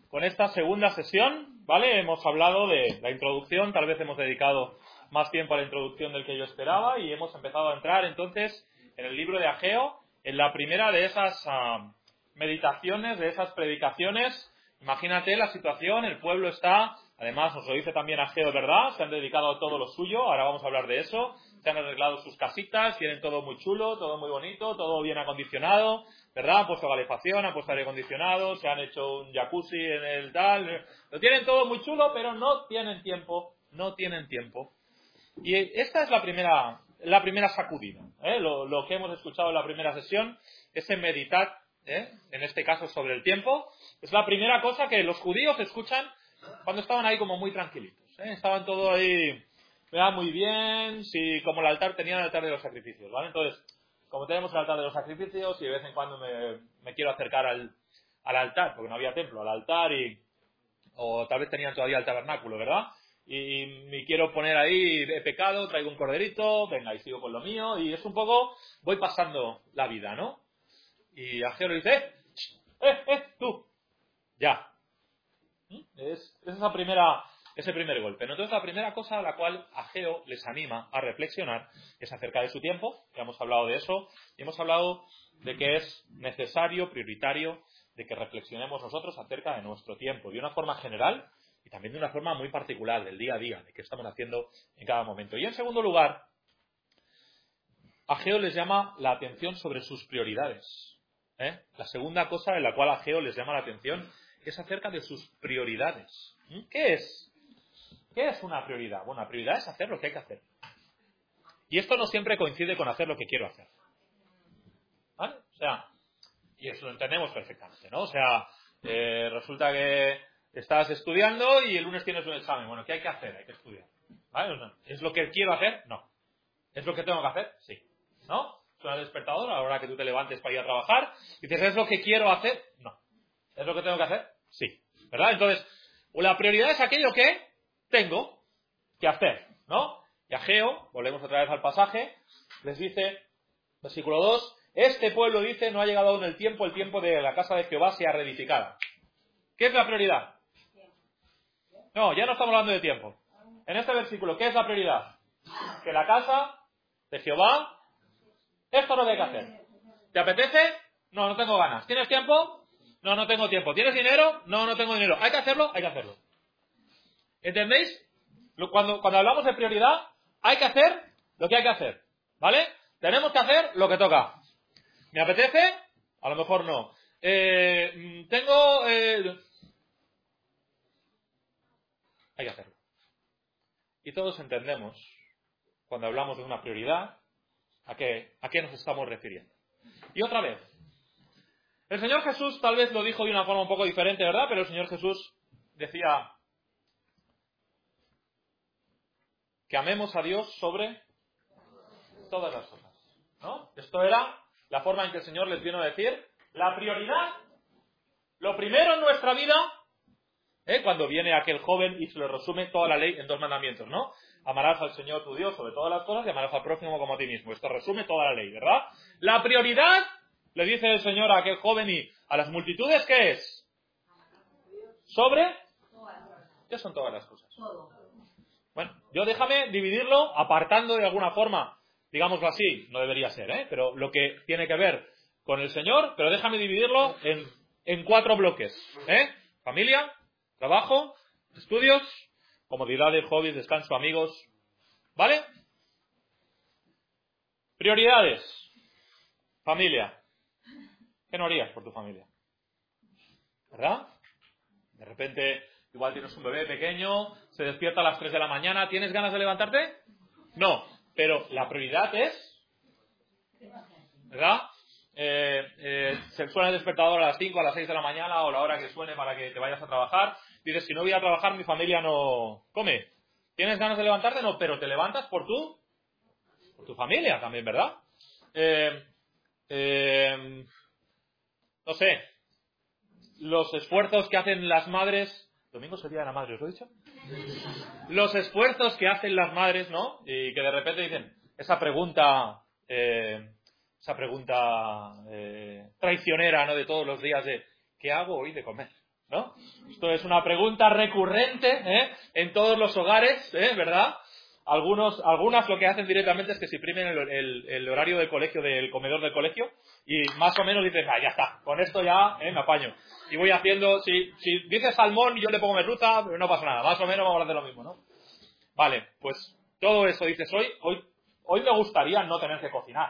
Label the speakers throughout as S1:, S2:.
S1: con esta segunda sesión, ¿vale? Hemos hablado de la introducción, tal vez hemos dedicado más tiempo a la introducción del que yo esperaba y hemos empezado a entrar entonces en el libro de Ageo, en la primera de esas meditaciones, de esas predicaciones. Imagínate la situación, el pueblo está, además nos lo dice también Ageo, ¿verdad? Se han dedicado a todo lo suyo, ahora vamos a hablar de eso. Se han arreglado sus casitas, tienen todo muy chulo, todo muy bonito, todo bien acondicionado, ¿verdad? Han puesto calefacción, han puesto aire acondicionado, se han hecho un jacuzzi en el tal. Lo tienen todo muy chulo, pero no tienen tiempo, no tienen tiempo. Y esta es la primera sacudida, ¿eh? Lo que hemos escuchado en la primera sesión, ese meditar, en este caso sobre el tiempo, es la primera cosa que los judíos escuchan cuando estaban ahí como muy tranquilitos, ¿eh? Estaban todos ahí, vea, muy bien, sí, como el altar, tenían el altar de los sacrificios, ¿vale? Entonces, como tenemos el altar de los sacrificios y de vez en cuando me quiero acercar al altar, porque no había templo, al altar o tal vez tenían todavía el tabernáculo, ¿verdad? Y me quiero poner ahí, he pecado, traigo un corderito, venga, y sigo con lo mío, y es un poco, voy pasando la vida, ¿no? Y Ageo le dice, tú, ya. Es ese primer golpe, ¿no? Entonces la primera cosa a la cual Ageo les anima a reflexionar es acerca de su tiempo, ya hemos hablado de eso, y hemos hablado de que es necesario, prioritario, de que reflexionemos nosotros acerca de nuestro tiempo, de una forma general y también de una forma muy particular, del día a día, de qué estamos haciendo en cada momento. Y en segundo lugar, Ageo les llama la atención sobre sus prioridades. La segunda cosa en la cual Ageo les llama la atención es acerca de sus prioridades. ¿Qué es? ¿Qué es una prioridad? Bueno, la prioridad es hacer lo que hay que hacer. Y esto no siempre coincide con hacer lo que quiero hacer. ¿Vale? O sea, y eso lo entendemos perfectamente, ¿no? O sea, resulta que estás estudiando y el lunes tienes un examen. Bueno, ¿qué hay que hacer? Hay que estudiar. ¿Vale? ¿Es lo que quiero hacer? No. ¿Es lo que tengo que hacer? Sí. ¿No? Suena el despertador a la hora que tú te levantes para ir a trabajar y dices, ¿es lo que quiero hacer? No. ¿Es lo que tengo que hacer? Sí. ¿Verdad? Entonces, la prioridad es aquello que tengo que hacer, ¿no? Y Ageo, volvemos otra vez al pasaje, les dice, versículo 2, este pueblo dice, no ha llegado aún el tiempo de la casa de Jehová sea reedificada. ¿Qué es la prioridad? No, ya no estamos hablando de tiempo. En este versículo, ¿qué es la prioridad? Que la casa de Jehová, esto es lo que hay que hacer. ¿Te apetece? No, no tengo ganas. ¿Tienes tiempo? No, no tengo tiempo. ¿Tienes dinero? No, no tengo dinero. ¿Hay que hacerlo? Hay que hacerlo. ¿Entendéis? Cuando hablamos de prioridad, hay que hacer lo que hay que hacer. ¿Vale? Tenemos que hacer lo que toca. ¿Me apetece? A lo mejor no. Hay que hacerlo. Y todos entendemos, cuando hablamos de una prioridad, a qué nos estamos refiriendo. Y otra vez, el Señor Jesús tal vez lo dijo de una forma un poco diferente, ¿verdad? Pero el Señor Jesús decía que amemos a Dios sobre todas las cosas, ¿no? Esto era la forma en que el Señor les vino a decir la prioridad, lo primero en nuestra vida, cuando viene aquel joven y se le resume toda la ley en 2 mandamientos, ¿no? Amarás al Señor tu Dios sobre todas las cosas y amarás al prójimo como a ti mismo. Esto resume toda la ley, ¿verdad? La prioridad, le dice el Señor a aquel joven y a las multitudes, ¿qué es? ¿Sobre? ¿Qué son todas las cosas? Bueno, yo déjame dividirlo apartando de alguna forma, digámoslo así, no debería ser, pero lo que tiene que ver con el Señor, pero déjame dividirlo en 4 bloques, familia, trabajo, estudios, comodidades, hobbies, descanso, amigos, ¿vale? Prioridades, familia. ¿Qué no harías por tu familia? ¿Verdad? De repente, igual tienes un bebé pequeño, se despierta a las 3 de la mañana, ¿tienes ganas de levantarte? No, pero la prioridad es, ¿verdad? Se suena el despertador a las 5, a las 6 de la mañana o la hora que suene para que te vayas a trabajar. Dices, si no voy a trabajar, mi familia no come. ¿Tienes ganas de levantarte? No, pero te levantas por tu familia también, ¿verdad? No sé, los esfuerzos que hacen las madres. ¿Domingo es el día de la madre, os lo he dicho? Los esfuerzos que hacen las madres, ¿no? Y que de repente dicen esa pregunta traicionera, ¿no? De todos los días de ¿qué hago hoy de comer? ¿no? Esto es una pregunta recurrente en todos los hogares, ¿verdad? Algunas lo que hacen directamente es que se imprimen el horario del colegio, del comedor del colegio, y más o menos dicen, ya está, con esto ya me apaño. Y voy haciendo, si dice salmón y yo le pongo merluza, pero no pasa nada, más o menos vamos a hacer lo mismo, ¿no? Vale, pues todo eso dices, hoy me gustaría no tener que cocinar.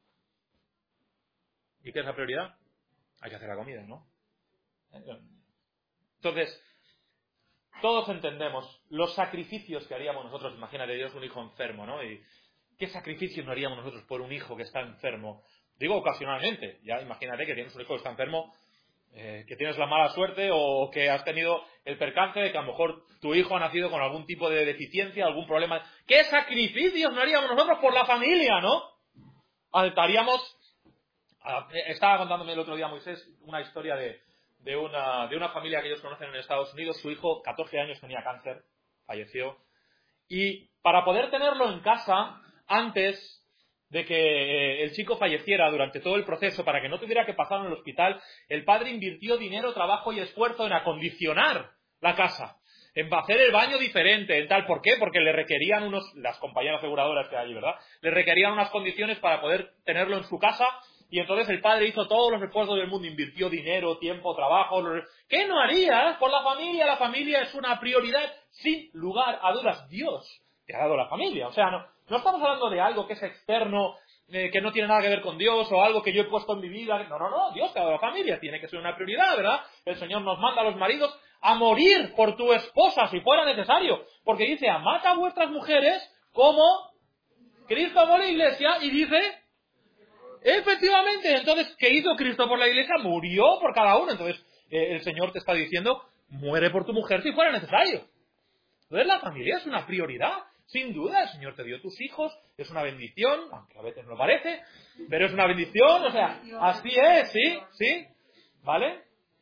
S1: ¿Y qué es la prioridad? Hay que hacer la comida, ¿no? Entonces, todos entendemos los sacrificios que haríamos nosotros. Imagínate, Dios, un hijo enfermo, ¿no? ¿Y qué sacrificios no haríamos nosotros por un hijo que está enfermo? Digo ocasionalmente. Ya imagínate que tienes un hijo que está enfermo, que tienes la mala suerte o que has tenido el percance de que a lo mejor tu hijo ha nacido con algún tipo de deficiencia, algún problema. ¿Qué sacrificios no haríamos nosotros por la familia, no? Estaríamos... Estaba contándome el otro día Moisés una historia de una familia que ellos conocen en Estados Unidos. Su hijo, 14 años, tenía cáncer, falleció. Y para poder tenerlo en casa, antes de que el chico falleciera, durante todo el proceso, para que no tuviera que pasar en el hospital, el padre invirtió dinero, trabajo y esfuerzo en acondicionar la casa, en hacer el baño diferente, en tal. ¿Por qué? Porque le requerían las compañías aseguradoras que hay allí, ¿verdad? Le requerían unas condiciones para poder tenerlo en su casa. Y entonces el padre hizo todos los esfuerzos del mundo, invirtió dinero, tiempo, trabajo. ¿Qué no harías por la familia? La familia es una prioridad sin lugar a dudas. Dios te ha dado la familia. O sea, no estamos hablando de algo que es externo, que no tiene nada que ver con Dios, o algo que yo he puesto en mi vida. No. Dios te ha dado la familia. Tiene que ser una prioridad, ¿verdad? El Señor nos manda a los maridos a morir por tu esposa si fuera necesario. Porque dice, amad a vuestras mujeres como Cristo amó la iglesia, y dice... Efectivamente, entonces, ¿qué hizo Cristo por la iglesia? Murió por cada uno. Entonces, el Señor te está diciendo, muere por tu mujer si fuera necesario. Entonces, la familia es una prioridad, sin duda. El Señor te dio tus hijos, es una bendición, aunque a veces no lo parece, pero es una bendición, o sea, así es, ¿sí? ¿Vale?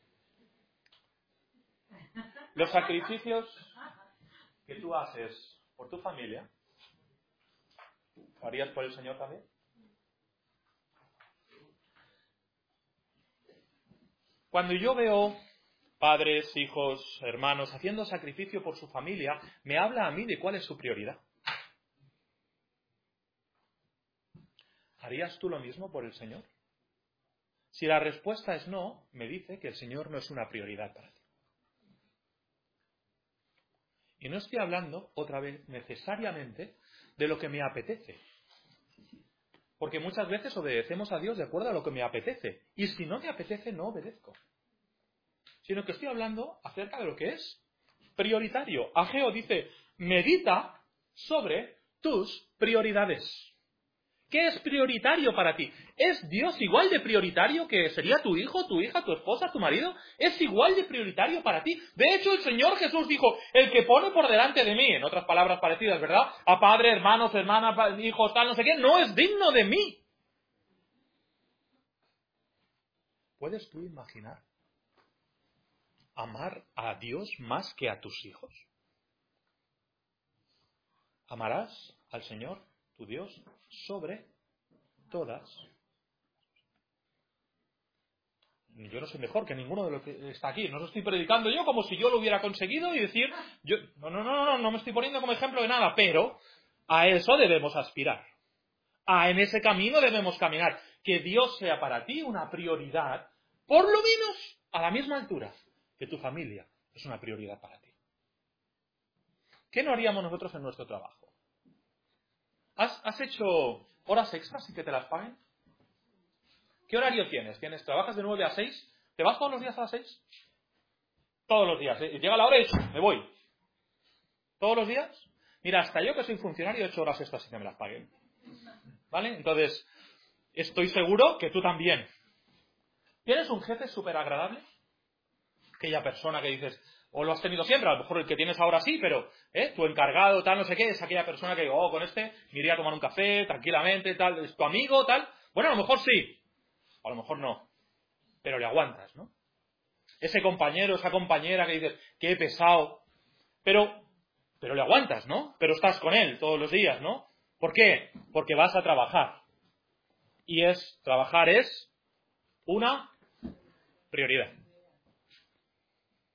S1: Los sacrificios que tú haces por tu familia, ¿lo harías por el Señor también? Cuando yo veo padres, hijos, hermanos haciendo sacrificio por su familia, me habla a mí de cuál es su prioridad. ¿Harías tú lo mismo por el Señor? Si la respuesta es no, me dice que el Señor no es una prioridad para ti. Y no estoy hablando, otra vez, necesariamente de lo que me apetece. Porque muchas veces obedecemos a Dios de acuerdo a lo que me apetece. Y si no me apetece, no obedezco. Sino que estoy hablando acerca de lo que es prioritario. Ageo dice, medita sobre tus prioridades. ¿Qué es prioritario para ti? ¿Es Dios igual de prioritario que sería tu hijo, tu hija, tu esposa, tu marido? ¿Es igual de prioritario para ti? De hecho, el Señor Jesús dijo, el que pone por delante de mí, en otras palabras parecidas, ¿verdad? A padre, hermanos, hermanas, hijos, tal, no sé qué, no es digno de mí. ¿Puedes tú imaginar amar a Dios más que a tus hijos? Amarás al Señor, tu Dios, sobre todas. Yo no soy mejor que ninguno de los que está aquí. No os estoy predicando yo como si yo lo hubiera conseguido y decir, no me estoy poniendo como ejemplo de nada, pero a eso debemos aspirar. En ese camino debemos caminar. Que Dios sea para ti una prioridad, por lo menos a la misma altura que tu familia es una prioridad para ti. ¿Qué no haríamos nosotros en nuestro trabajo? ¿Has hecho horas extras sin que te las paguen? ¿Qué horario tienes? ¿Trabajas de 9 a 6? ¿Te vas todos los días a las 6? Todos los días. Llega la hora y me voy. ¿Todos los días? Mira, hasta yo que soy funcionario he hecho horas extras sin que me las paguen. ¿Vale? Entonces, estoy seguro que tú también. ¿Tienes un jefe súper agradable? Aquella persona que dices, o lo has tenido siempre, a lo mejor el que tienes ahora sí, pero tu encargado, tal, no sé qué, es aquella persona que digo, con este me iría a tomar un café, tranquilamente, tal, es tu amigo, tal. Bueno, a lo mejor sí, a lo mejor no, pero le aguantas, ¿no? Ese compañero, esa compañera que dices, qué pesado, pero le aguantas, ¿no? Pero estás con él todos los días, ¿no? ¿Por qué? Porque vas a trabajar. Y trabajar es una prioridad.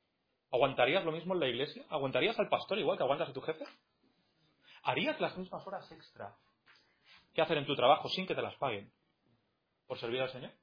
S1: ¿Aguantarías lo mismo en la iglesia? ¿Aguantarías al pastor igual que aguantas a tu jefe? ¿Harías las mismas horas extra que hacen en tu trabajo sin que te las paguen por servir al Señor?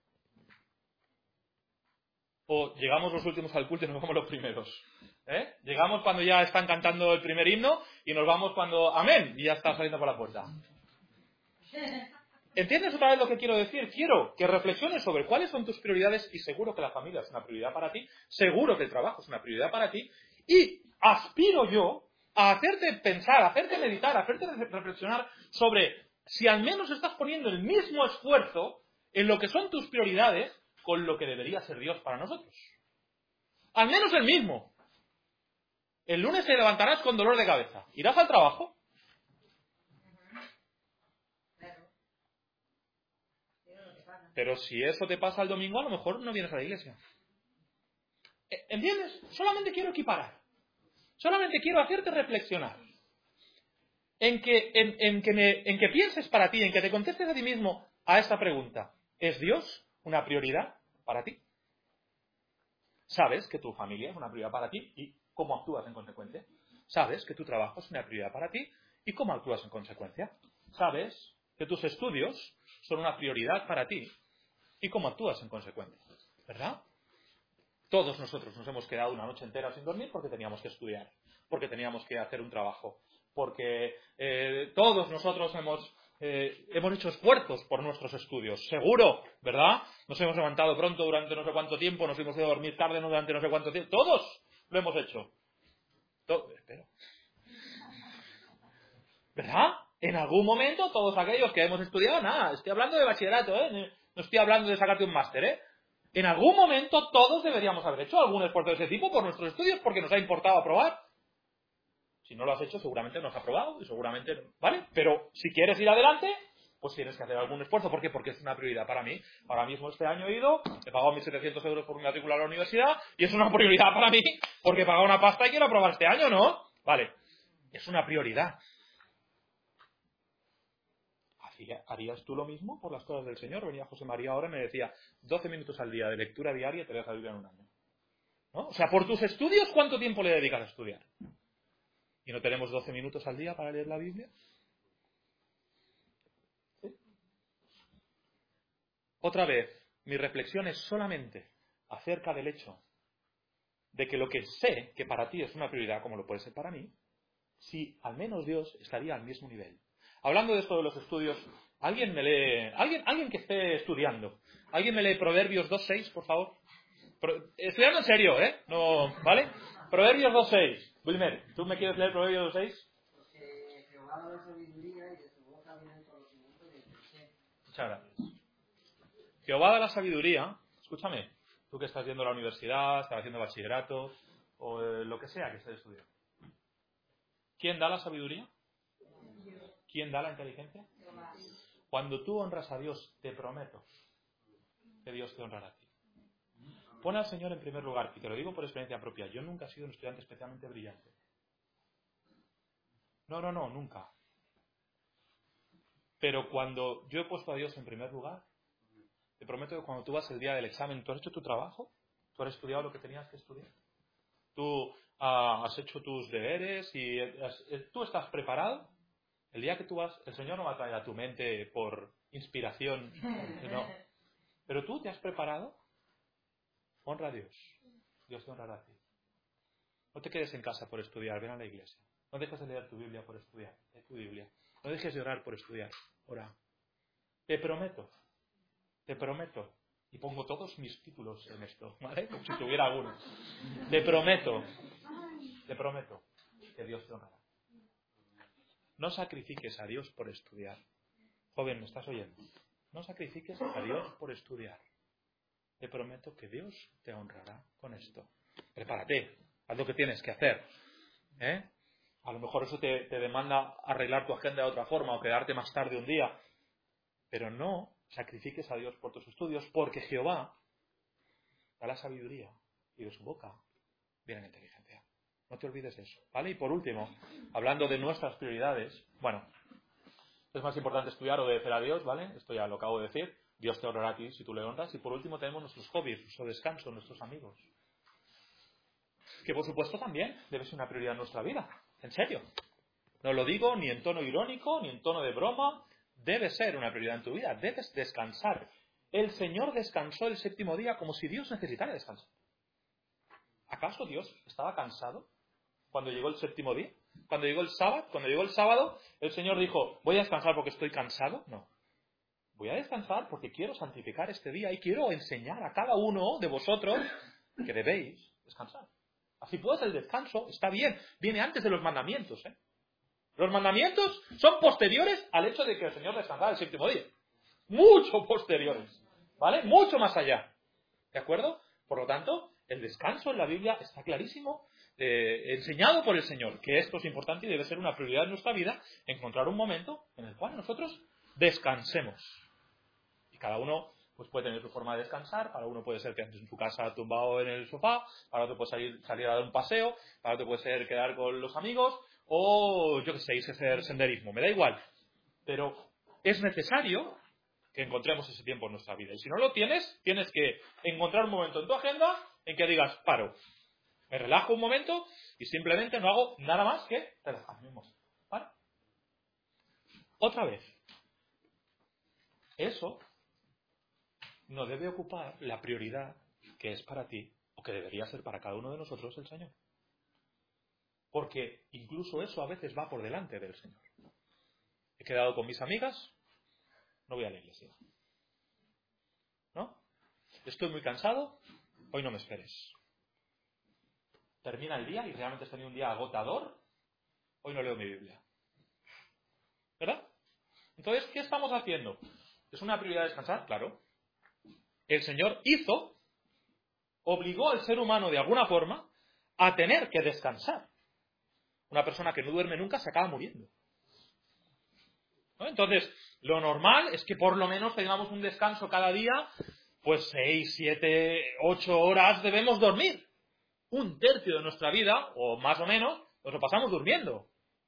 S1: ¿O llegamos los últimos al culto y nos vamos los primeros? Llegamos cuando ya están cantando el primer himno y nos vamos cuando amén y ya está saliendo por la puerta. ¿Entiendes otra vez lo que quiero decir? Quiero que reflexiones sobre cuáles son tus prioridades y seguro que la familia es una prioridad para ti, seguro que el trabajo es una prioridad para ti y aspiro yo a hacerte pensar, a hacerte meditar, a hacerte reflexionar sobre si al menos estás poniendo el mismo esfuerzo en lo que son tus prioridades con lo que debería ser Dios para nosotros. Al menos el mismo. El lunes te levantarás con dolor de cabeza. ¿Irás al trabajo? Pero si eso te pasa el domingo, a lo mejor no vienes a la iglesia. ¿Entiendes? Solamente quiero equiparar. Solamente quiero hacerte reflexionar. En que pienses para ti, en que te contestes a ti mismo a esta pregunta. ¿Es Dios una prioridad para ti? ¿Sabes que tu familia es una prioridad para ti y cómo actúas en consecuencia? ¿Sabes que tu trabajo es una prioridad para ti y cómo actúas en consecuencia? ¿Sabes que tus estudios son una prioridad para ti y cómo actúas en consecuencia? ¿Verdad? Todos nosotros nos hemos quedado una noche entera sin dormir porque teníamos que estudiar, porque teníamos que hacer un trabajo, porque todos nosotros hemos hecho esfuerzos por nuestros estudios, seguro, ¿verdad? Nos hemos levantado pronto durante no sé cuánto tiempo, nos hemos ido a dormir tarde durante no sé cuánto tiempo, todos lo hemos hecho. Espero. ¿Verdad? En algún momento todos aquellos que hemos estudiado, nada, estoy hablando de bachillerato, no estoy hablando de sacarte un máster, En algún momento todos deberíamos haber hecho algún esfuerzo de ese tipo por nuestros estudios porque nos ha importado aprobar. Si no lo has hecho, seguramente no has aprobado y seguramente, ¿vale? Pero si quieres ir adelante, pues tienes que hacer algún esfuerzo. ¿Por qué? Porque es una prioridad para mí. Ahora mismo este año he ido, he pagado 1.700 euros por mi matrícula a la universidad y es una prioridad para mí porque he pagado una pasta y quiero aprobar este año, ¿no? Vale, es una prioridad. ¿Harías tú lo mismo por las cosas del Señor? Venía José María ahora y me decía 12 minutos al día de lectura diaria te dejas la Biblia en un año. ¿No? O sea, por tus estudios, ¿cuánto tiempo le dedicas a estudiar? ¿Y no tenemos 12 minutos al día para leer la Biblia? ¿Sí? Otra vez, mi reflexión es solamente acerca del hecho de que lo que sé que para ti es una prioridad, como lo puede ser para mí, si al menos Dios estaría al mismo nivel. Hablando de esto de los estudios, ¿alguien me lee, alguien que esté estudiando, alguien me lee Proverbios 2.6, por favor? Estudiando en serio, No, ¿vale? Proverbios 2.6. Wilmer, ¿tú me quieres leer Proverbios 2.6?
S2: Porque Jehová da la sabiduría y de su boca viene el conocimiento y el consejo.
S1: Muchas gracias. Jehová da la sabiduría, escúchame, tú que estás yendo a la universidad, estás haciendo bachillerato, o lo que sea que estés estudiando. ¿Quién da la sabiduría? ¿Quién da la inteligencia? Cuando tú honras a Dios, te prometo que Dios te honrará a ti. Pon al Señor en primer lugar, y te lo digo por experiencia propia. Yo nunca he sido un estudiante especialmente brillante. No, nunca. Pero cuando yo he puesto a Dios en primer lugar, te prometo que cuando tú vas el día del examen, ¿tú has hecho tu trabajo? ¿Tú has estudiado lo que tenías que estudiar? ¿Tú has hecho tus deberes y tú estás preparado? El día que tú vas, el Señor no va a traer a tu mente por inspiración, no. Pero tú te has preparado, honra a Dios. Dios te honrará a ti. No te quedes en casa por estudiar, ven a la iglesia. No dejes de leer tu Biblia por estudiar, lee tu Biblia. No dejes de orar por estudiar, ora. Te prometo, y pongo todos mis títulos en esto, ¿vale? Como si tuviera alguno. Te prometo que Dios te honrará. No sacrifiques a Dios por estudiar. Joven, ¿me estás oyendo? No sacrifiques a Dios por estudiar. Te prometo que Dios te honrará con esto. Prepárate, haz lo que tienes que hacer. A lo mejor eso te demanda arreglar tu agenda de otra forma o quedarte más tarde un día. Pero no sacrifiques a Dios por tus estudios, porque Jehová da la sabiduría y de su boca viene la inteligencia. No te olvides de eso, ¿vale? Y por último, hablando de nuestras prioridades, bueno, es más importante estudiar o obedecer a Dios, ¿vale? Esto ya lo acabo de decir. Dios te honrará a ti si tú le honras. Y por último tenemos nuestros hobbies, nuestro descanso, nuestros amigos. que por supuesto también debe ser una prioridad en nuestra vida. En serio. No lo digo ni en tono irónico, ni en tono de broma. Debe ser una prioridad en tu vida. Debes descansar. El Señor descansó el séptimo día como si Dios necesitara descansar. ¿Acaso Dios estaba cansado cuando llegó el séptimo día? Cuando llegó el sábado, el Señor dijo, voy a descansar porque estoy cansado. No. Voy a descansar porque quiero santificar este día y quiero enseñar a cada uno de vosotros que debéis descansar. Así pues, el descanso está bien. Viene antes de los mandamientos. Los mandamientos son posteriores al hecho de que el Señor descansara el séptimo día. Mucho posteriores. ¿Vale? Mucho más allá. ¿De acuerdo? Por lo tanto, el descanso en la Biblia está clarísimo, enseñado por el Señor, que esto es importante y debe ser una prioridad en nuestra vida, encontrar un momento en el cual nosotros descansemos. Y cada uno pues puede tener su forma de descansar. Para uno puede ser quedarse en su casa tumbado en el sofá, para otro puede salir a dar un paseo, para otro puede ser quedar con los amigos, o yo qué sé, irse a hacer senderismo, me da igual. Pero es necesario que encontremos ese tiempo en nuestra vida. Y si no lo tienes, tienes que encontrar un momento en tu agenda en que digas, paro, me relajo un momento y simplemente no hago nada más que relajarme. ¿Vale? Otra vez, eso no debe ocupar la prioridad que es para ti o que debería ser para cada uno de nosotros el Señor. Porque incluso eso a veces va por delante del Señor. He quedado con mis amigas, no voy a la iglesia. ¿No? Estoy muy cansado, hoy no me esperes. Termina el día y realmente has tenido un día agotador, hoy no leo mi Biblia. ¿Verdad? Entonces, ¿qué estamos haciendo? ¿Es una prioridad descansar? Claro. El Señor obligó al ser humano de alguna forma a tener que descansar. Una persona que no duerme nunca se acaba muriendo. ¿No? Entonces, lo normal es que por lo menos tengamos un descanso cada día, pues 6, 7, 8 horas debemos dormir. Un tercio de nuestra vida, o más o menos, nos lo pasamos durmiendo.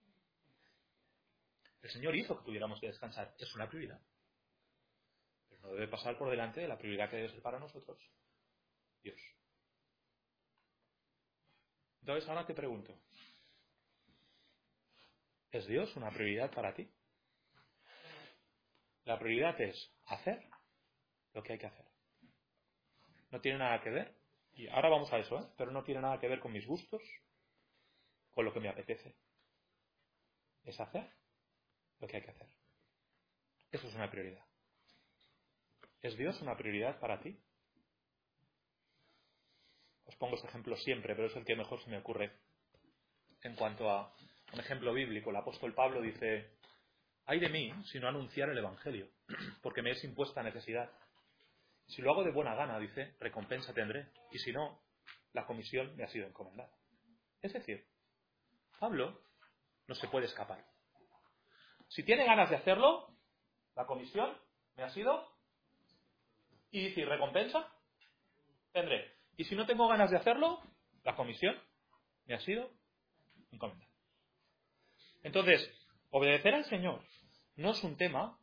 S1: El Señor hizo que tuviéramos que descansar. Es una prioridad. Pero no debe pasar por delante de la prioridad que debe ser para nosotros Dios. Entonces ahora te pregunto, ¿es Dios una prioridad para ti? La prioridad es hacer lo que hay que hacer. No tiene nada que ver, y ahora vamos a eso, pero no tiene nada que ver con mis gustos, con lo que me apetece. Es hacer lo que hay que hacer. Eso es una prioridad. ¿Es Dios una prioridad para ti? Os pongo ese ejemplo siempre, pero es el que mejor se me ocurre. En cuanto a un ejemplo bíblico, el apóstol Pablo dice, ay de mí si no anunciar el Evangelio, porque me es impuesta necesidad. Si lo hago de buena gana, dice, recompensa tendré, y si no, la comisión me ha sido encomendada. Es decir, Pablo no se puede escapar. Si tiene ganas de hacerlo, la comisión me ha sido, y si recompensa, tendré. Y si no tengo ganas de hacerlo, la comisión me ha sido encomendada. Entonces, obedecer al Señor no es un tema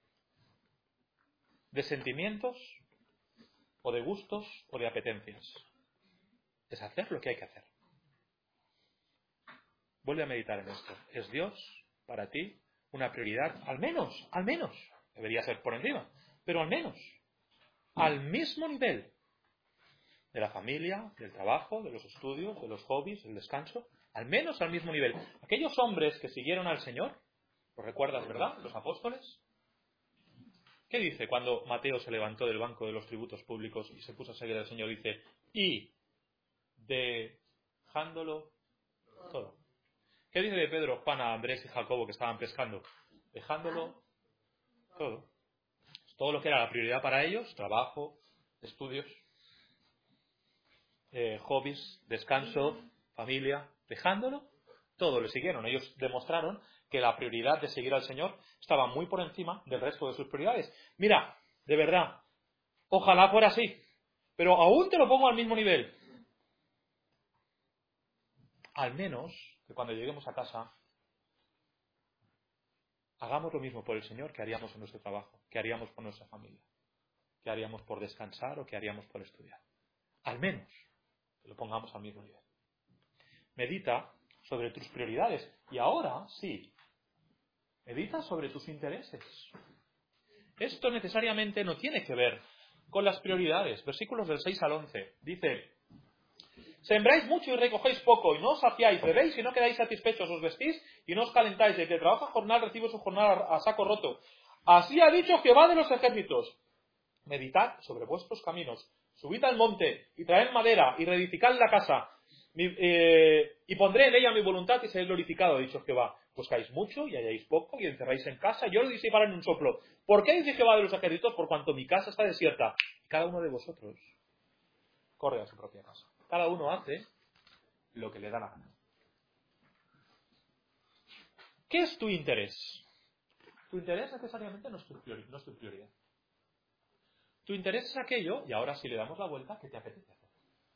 S1: de sentimientos, o de gustos, o de apetencias. Es hacer lo que hay que hacer. Vuelve a meditar en esto. ¿Es Dios para ti una prioridad? Al menos, debería ser por encima, pero al menos, al mismo nivel de la familia, del trabajo, de los estudios, de los hobbies, del descanso, al menos al mismo nivel. Aquellos hombres que siguieron al Señor, ¿lo recuerdas, verdad? Los apóstoles. ¿Qué dice cuando Mateo se levantó del banco de los tributos públicos y se puso a seguir al Señor? Dice, y dejándolo todo. ¿Qué dice de Pedro, Juan, Andrés y Jacobo que estaban pescando? Dejándolo todo. Todo lo que era la prioridad para ellos, trabajo, estudios, hobbies, descanso, familia, dejándolo, todo le siguieron. Ellos demostraron que la prioridad de seguir al Señor estaba muy por encima del resto de sus prioridades. Mira, de verdad, ojalá fuera así, pero aún te lo pongo al mismo nivel. Al menos que cuando lleguemos a casa hagamos lo mismo por el Señor que haríamos en nuestro trabajo, que haríamos por nuestra familia, que haríamos por descansar o que haríamos por estudiar. Al menos que lo pongamos al mismo nivel. medita sobre tus prioridades. Y ahora, sí, medita sobre tus intereses. Esto necesariamente no tiene que ver con las prioridades. Versículos del 6 al 11. Dice: sembráis mucho y recogéis poco, y no os saciáis, bebéis y no quedáis satisfechos, os vestís y no os calentáis, y el que trabaja jornal recibe su jornal a saco roto. Así ha dicho Jehová de los ejércitos: meditad sobre vuestros caminos, subid al monte y traed madera y reedificad la casa, y pondré en ella mi voluntad y seré glorificado, ha dicho Jehová. Buscáis mucho y halláis poco, y encerráis en casa, y yo lo disiparé en un soplo. ¿Por qué dice Jehová de los ejércitos? Por cuanto mi casa está desierta, y cada uno de vosotros corre a su propia casa. Cada uno hace lo que le da la gana. ¿Qué es tu interés? Tu interés necesariamente no es tu prioridad. Tu interés es aquello, y ahora si le damos la vuelta, que te apetece hacer.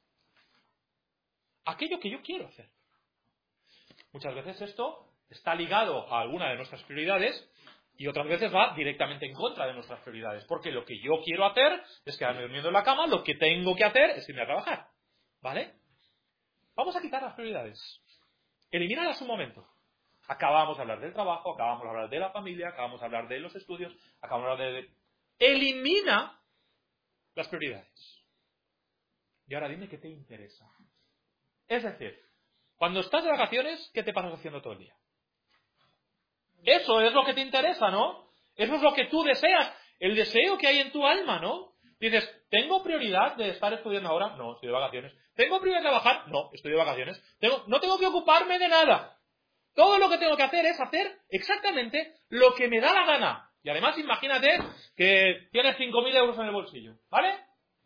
S1: Aquello que yo quiero hacer. Muchas veces esto está ligado a alguna de nuestras prioridades y otras veces va directamente en contra de nuestras prioridades. Porque lo que yo quiero hacer es quedarme durmiendo en la cama, lo que tengo que hacer es irme a trabajar. ¿Vale? Vamos a quitar las prioridades. Elimínalas un momento. Acabamos de hablar del trabajo, acabamos de hablar de la familia, acabamos de hablar de los estudios, acabamos de hablar de... Elimina las prioridades. Y ahora dime qué te interesa. Es decir, cuando estás de vacaciones, ¿qué te pasas haciendo todo el día? Eso es lo que te interesa, ¿no? Eso es lo que tú deseas, el deseo que hay en tu alma, ¿no? Dices, ¿tengo prioridad de estar estudiando ahora? No, estoy de vacaciones. ¿Tengo prioridad de trabajar? No, estoy de vacaciones. No tengo que ocuparme de nada. Todo lo que tengo que hacer es hacer exactamente lo que me da la gana. Y además imagínate que tienes 5.000 euros en el bolsillo, ¿vale?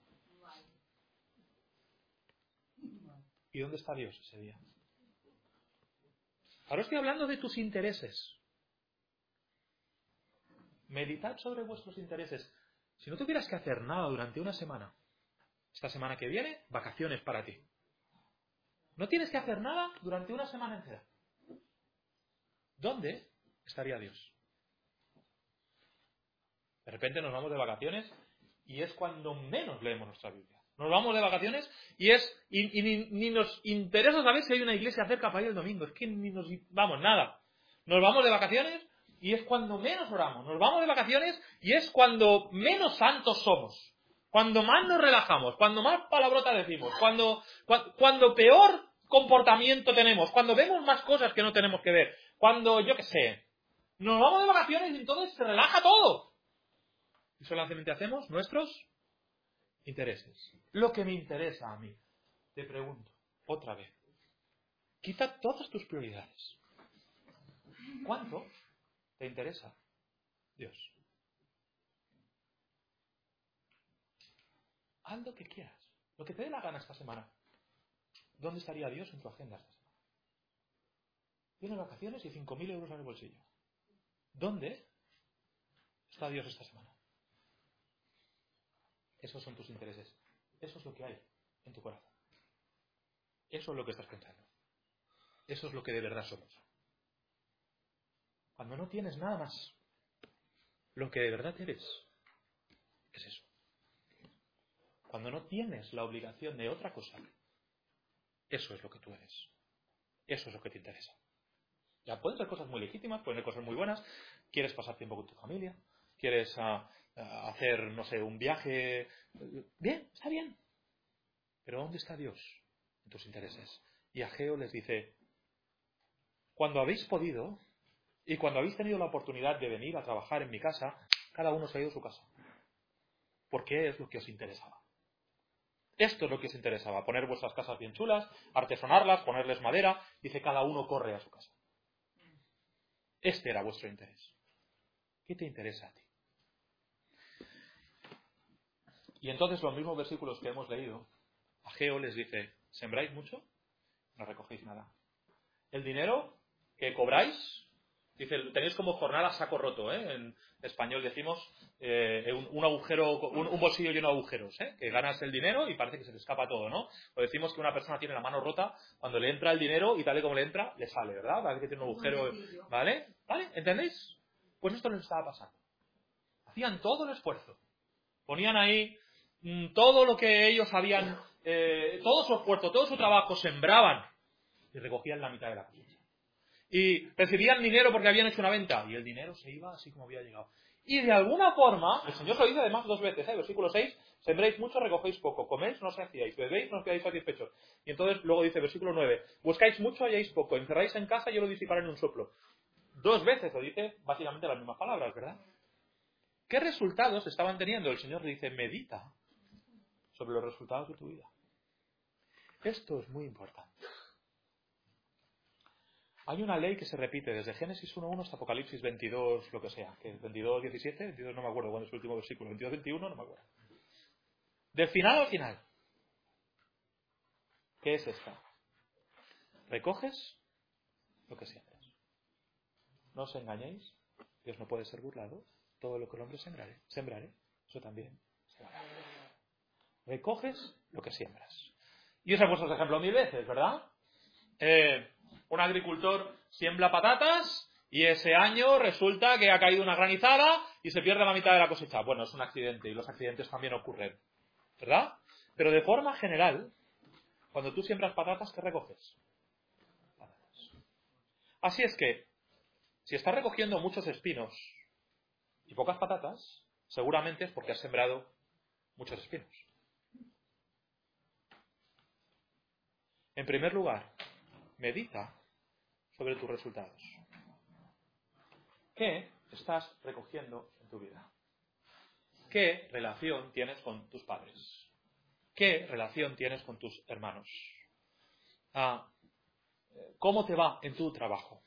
S1: ¿Y dónde está Dios ese día? Ahora estoy hablando de tus intereses. Meditad sobre vuestros intereses. Si no tuvieras que hacer nada durante una semana, esta semana que viene, vacaciones para ti. No tienes que hacer nada durante una semana entera. ¿Dónde estaría Dios? De repente nos vamos de vacaciones y es cuando menos leemos nuestra Biblia. Nos vamos de vacaciones y ni nos interesa saber si hay una iglesia cerca para ir el domingo. Es que ni nos... Vamos, nada. Nos vamos de vacaciones y es cuando menos oramos. Nos vamos de vacaciones y es cuando menos santos somos. Cuando más nos relajamos. Cuando más palabrotas decimos. Cuando peor comportamiento tenemos. Cuando vemos más cosas que no tenemos que ver. Cuando, yo qué sé, nos vamos de vacaciones y entonces se relaja todo. Y solamente hacemos nuestros intereses. Lo que me interesa a mí. Te pregunto, otra vez. Quita todas tus prioridades. ¿Cuánto te interesa Dios? Haz lo que quieras. Lo que te dé la gana esta semana. ¿Dónde estaría Dios en tu agenda esta semana? Tienes vacaciones y 5.000 euros en el bolsillo. ¿Dónde está Dios esta semana? Esos son tus intereses. Eso es lo que hay en tu corazón. Eso es lo que estás pensando. Eso es lo que de verdad somos. Cuando no tienes nada más, lo que de verdad eres es eso. Cuando no tienes la obligación de otra cosa, eso es lo que tú eres. Eso es lo que te interesa. Ya pueden ser cosas muy legítimas, pueden ser cosas muy buenas. Quieres pasar tiempo con tu familia, quieres hacer, no sé, un viaje. Bien, está bien. Pero ¿dónde está Dios en tus intereses? Y Ageo les dice, cuando habéis podido y cuando habéis tenido la oportunidad de venir a trabajar en mi casa, cada uno se ha ido a su casa. Porque es lo que os interesaba. Esto es lo que os interesaba, poner vuestras casas bien chulas, artesonarlas, ponerles madera. Dice, cada uno corre a su casa. Este era vuestro interés. ¿Qué te interesa a ti? Y entonces los mismos versículos que hemos leído, Ageo les dice, ¿sembráis mucho? No recogéis nada. El dinero que cobráis, dice, tenéis como jornal a saco roto, ¿eh? En español decimos un agujero, un bolsillo lleno de agujeros, ¿eh? Que ganas el dinero y parece que se te escapa todo, ¿no? O decimos que una persona tiene la mano rota cuando le entra el dinero y tal y como le entra, le sale, ¿verdad? Parece que tiene un agujero, ¿vale? ¿Vale? ¿Entendéis? Pues esto les estaba pasando. Hacían todo el esfuerzo. Ponían ahí todo lo que ellos habían, todo su esfuerzo, todo su trabajo, sembraban. y recogían la mitad de la cosecha. Y recibían dinero porque habían hecho una venta, y el dinero se iba así como había llegado. Y de alguna forma, el Señor lo dice además 2 veces, versículo 6, sembréis mucho, recogéis poco, coméis, no saciáis, bebéis, no os quedáis satisfechos. Y entonces luego dice, versículo 9, buscáis mucho, halláis poco, encerráis en casa y yo lo disiparé en un soplo. 2 veces lo dice básicamente las mismas palabras, ¿verdad? ¿Qué resultados estaban teniendo? El Señor le dice, medita sobre los resultados de tu vida. Esto es muy importante. Hay una ley que se repite desde Génesis 1.1 hasta Apocalipsis 22, lo que sea, que es 22.17, 22 no me acuerdo cuándo es el último versículo, 22.21 no me acuerdo. Del final al final. ¿Qué es esta? Recoges lo que siembras. No os engañéis, Dios no puede ser burlado, todo lo que el hombre sembrare, eso también será. Recoges lo que siembras. Y os he puesto ese ejemplo 1000 veces, ¿verdad? Un agricultor siembra patatas y ese año resulta que ha caído una granizada y se pierde la mitad de la cosecha. Bueno, es un accidente y los accidentes también ocurren, ¿verdad? Pero de forma general, cuando tú siembras patatas, ¿qué recoges? Patatas. Así es que, si estás recogiendo muchos espinos y pocas patatas, seguramente es porque has sembrado muchos espinos. En primer lugar, medita sobre tus resultados. ¿Qué estás recogiendo en tu vida? ¿Qué relación tienes con tus padres? ¿Qué relación tienes con tus hermanos? ¿Cómo te va en tu trabajo?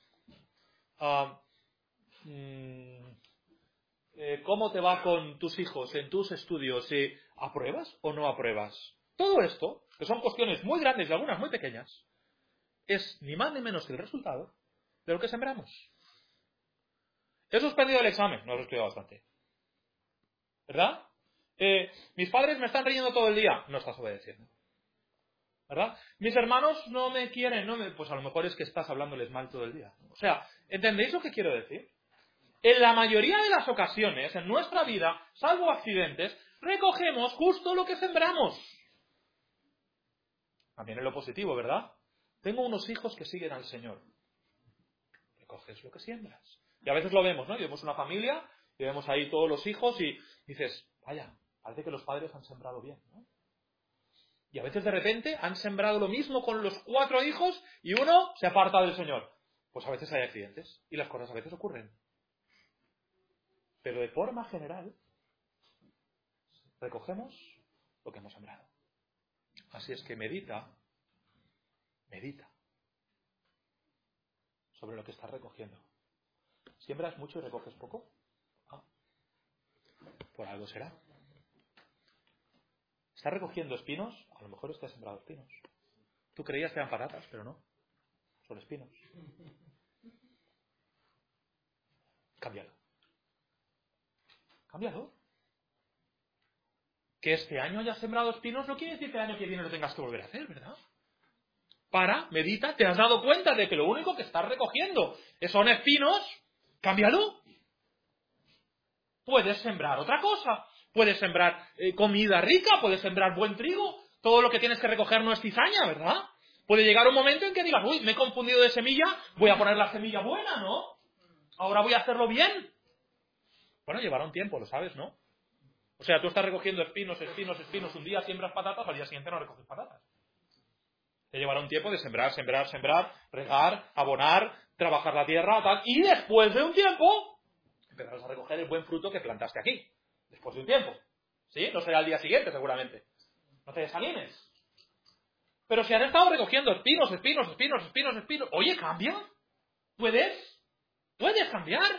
S1: ¿Cómo te va con tus hijos en tus estudios? ¿Apruebas o no apruebas? Todo esto, que son cuestiones muy grandes y algunas muy pequeñas, es ni más ni menos que el resultado de lo que sembramos. ¿He suspendido el examen? No, lo he estudiado bastante. ¿Verdad? Mis padres me están riñendo todo el día. No estás obedeciendo. ¿Verdad? Mis hermanos no me quieren. Pues a lo mejor es que estás hablándoles mal todo el día. O sea, ¿entendéis lo que quiero decir? En la mayoría de las ocasiones, en nuestra vida, salvo accidentes, recogemos justo lo que sembramos. También en lo positivo, ¿verdad? Tengo unos hijos que siguen al Señor. Recoges lo que siembras. Y a veces lo vemos, ¿no? Y vemos una familia, y vemos ahí todos los hijos, y dices, vaya, parece que los padres han sembrado bien, ¿no? Y a veces de repente han sembrado lo mismo con los 4 hijos, y uno se aparta del Señor. Pues a veces hay accidentes, y las cosas a veces ocurren. Pero de forma general, recogemos lo que hemos sembrado. Así es que medita sobre lo que estás recogiendo. ¿Siembras mucho y recoges poco? Por algo será. ¿Estás recogiendo espinos? A lo mejor es que has sembrado espinos. Tú creías que eran patatas, pero no. Son espinos. Cámbialo. Cámbialo. Que este año hayas sembrado espinos no quiere decir que el año que viene lo tengas que volver a hacer, ¿verdad? Medita, te has dado cuenta de que lo único que estás recogiendo son espinos, cámbialo. Puedes sembrar otra cosa. Puedes sembrar comida rica, puedes sembrar buen trigo. Todo lo que tienes que recoger no es cizaña, ¿verdad? Puede llegar un momento en que digas, uy, me he confundido de semilla, voy a poner la semilla buena, ¿no? Ahora voy a hacerlo bien. Bueno, llevará un tiempo, lo sabes, ¿no? O sea, tú estás recogiendo espinos, un día siembras patatas, al día siguiente no recoges patatas. Te llevará un tiempo de sembrar, regar, abonar, trabajar la tierra, tal, y después de un tiempo empezarás a recoger el buen fruto que plantaste aquí. Después de un tiempo. ¿Sí? No será al día siguiente, seguramente. No te desanimes. Pero si has estado recogiendo espinos, oye, cambia. Puedes cambiar.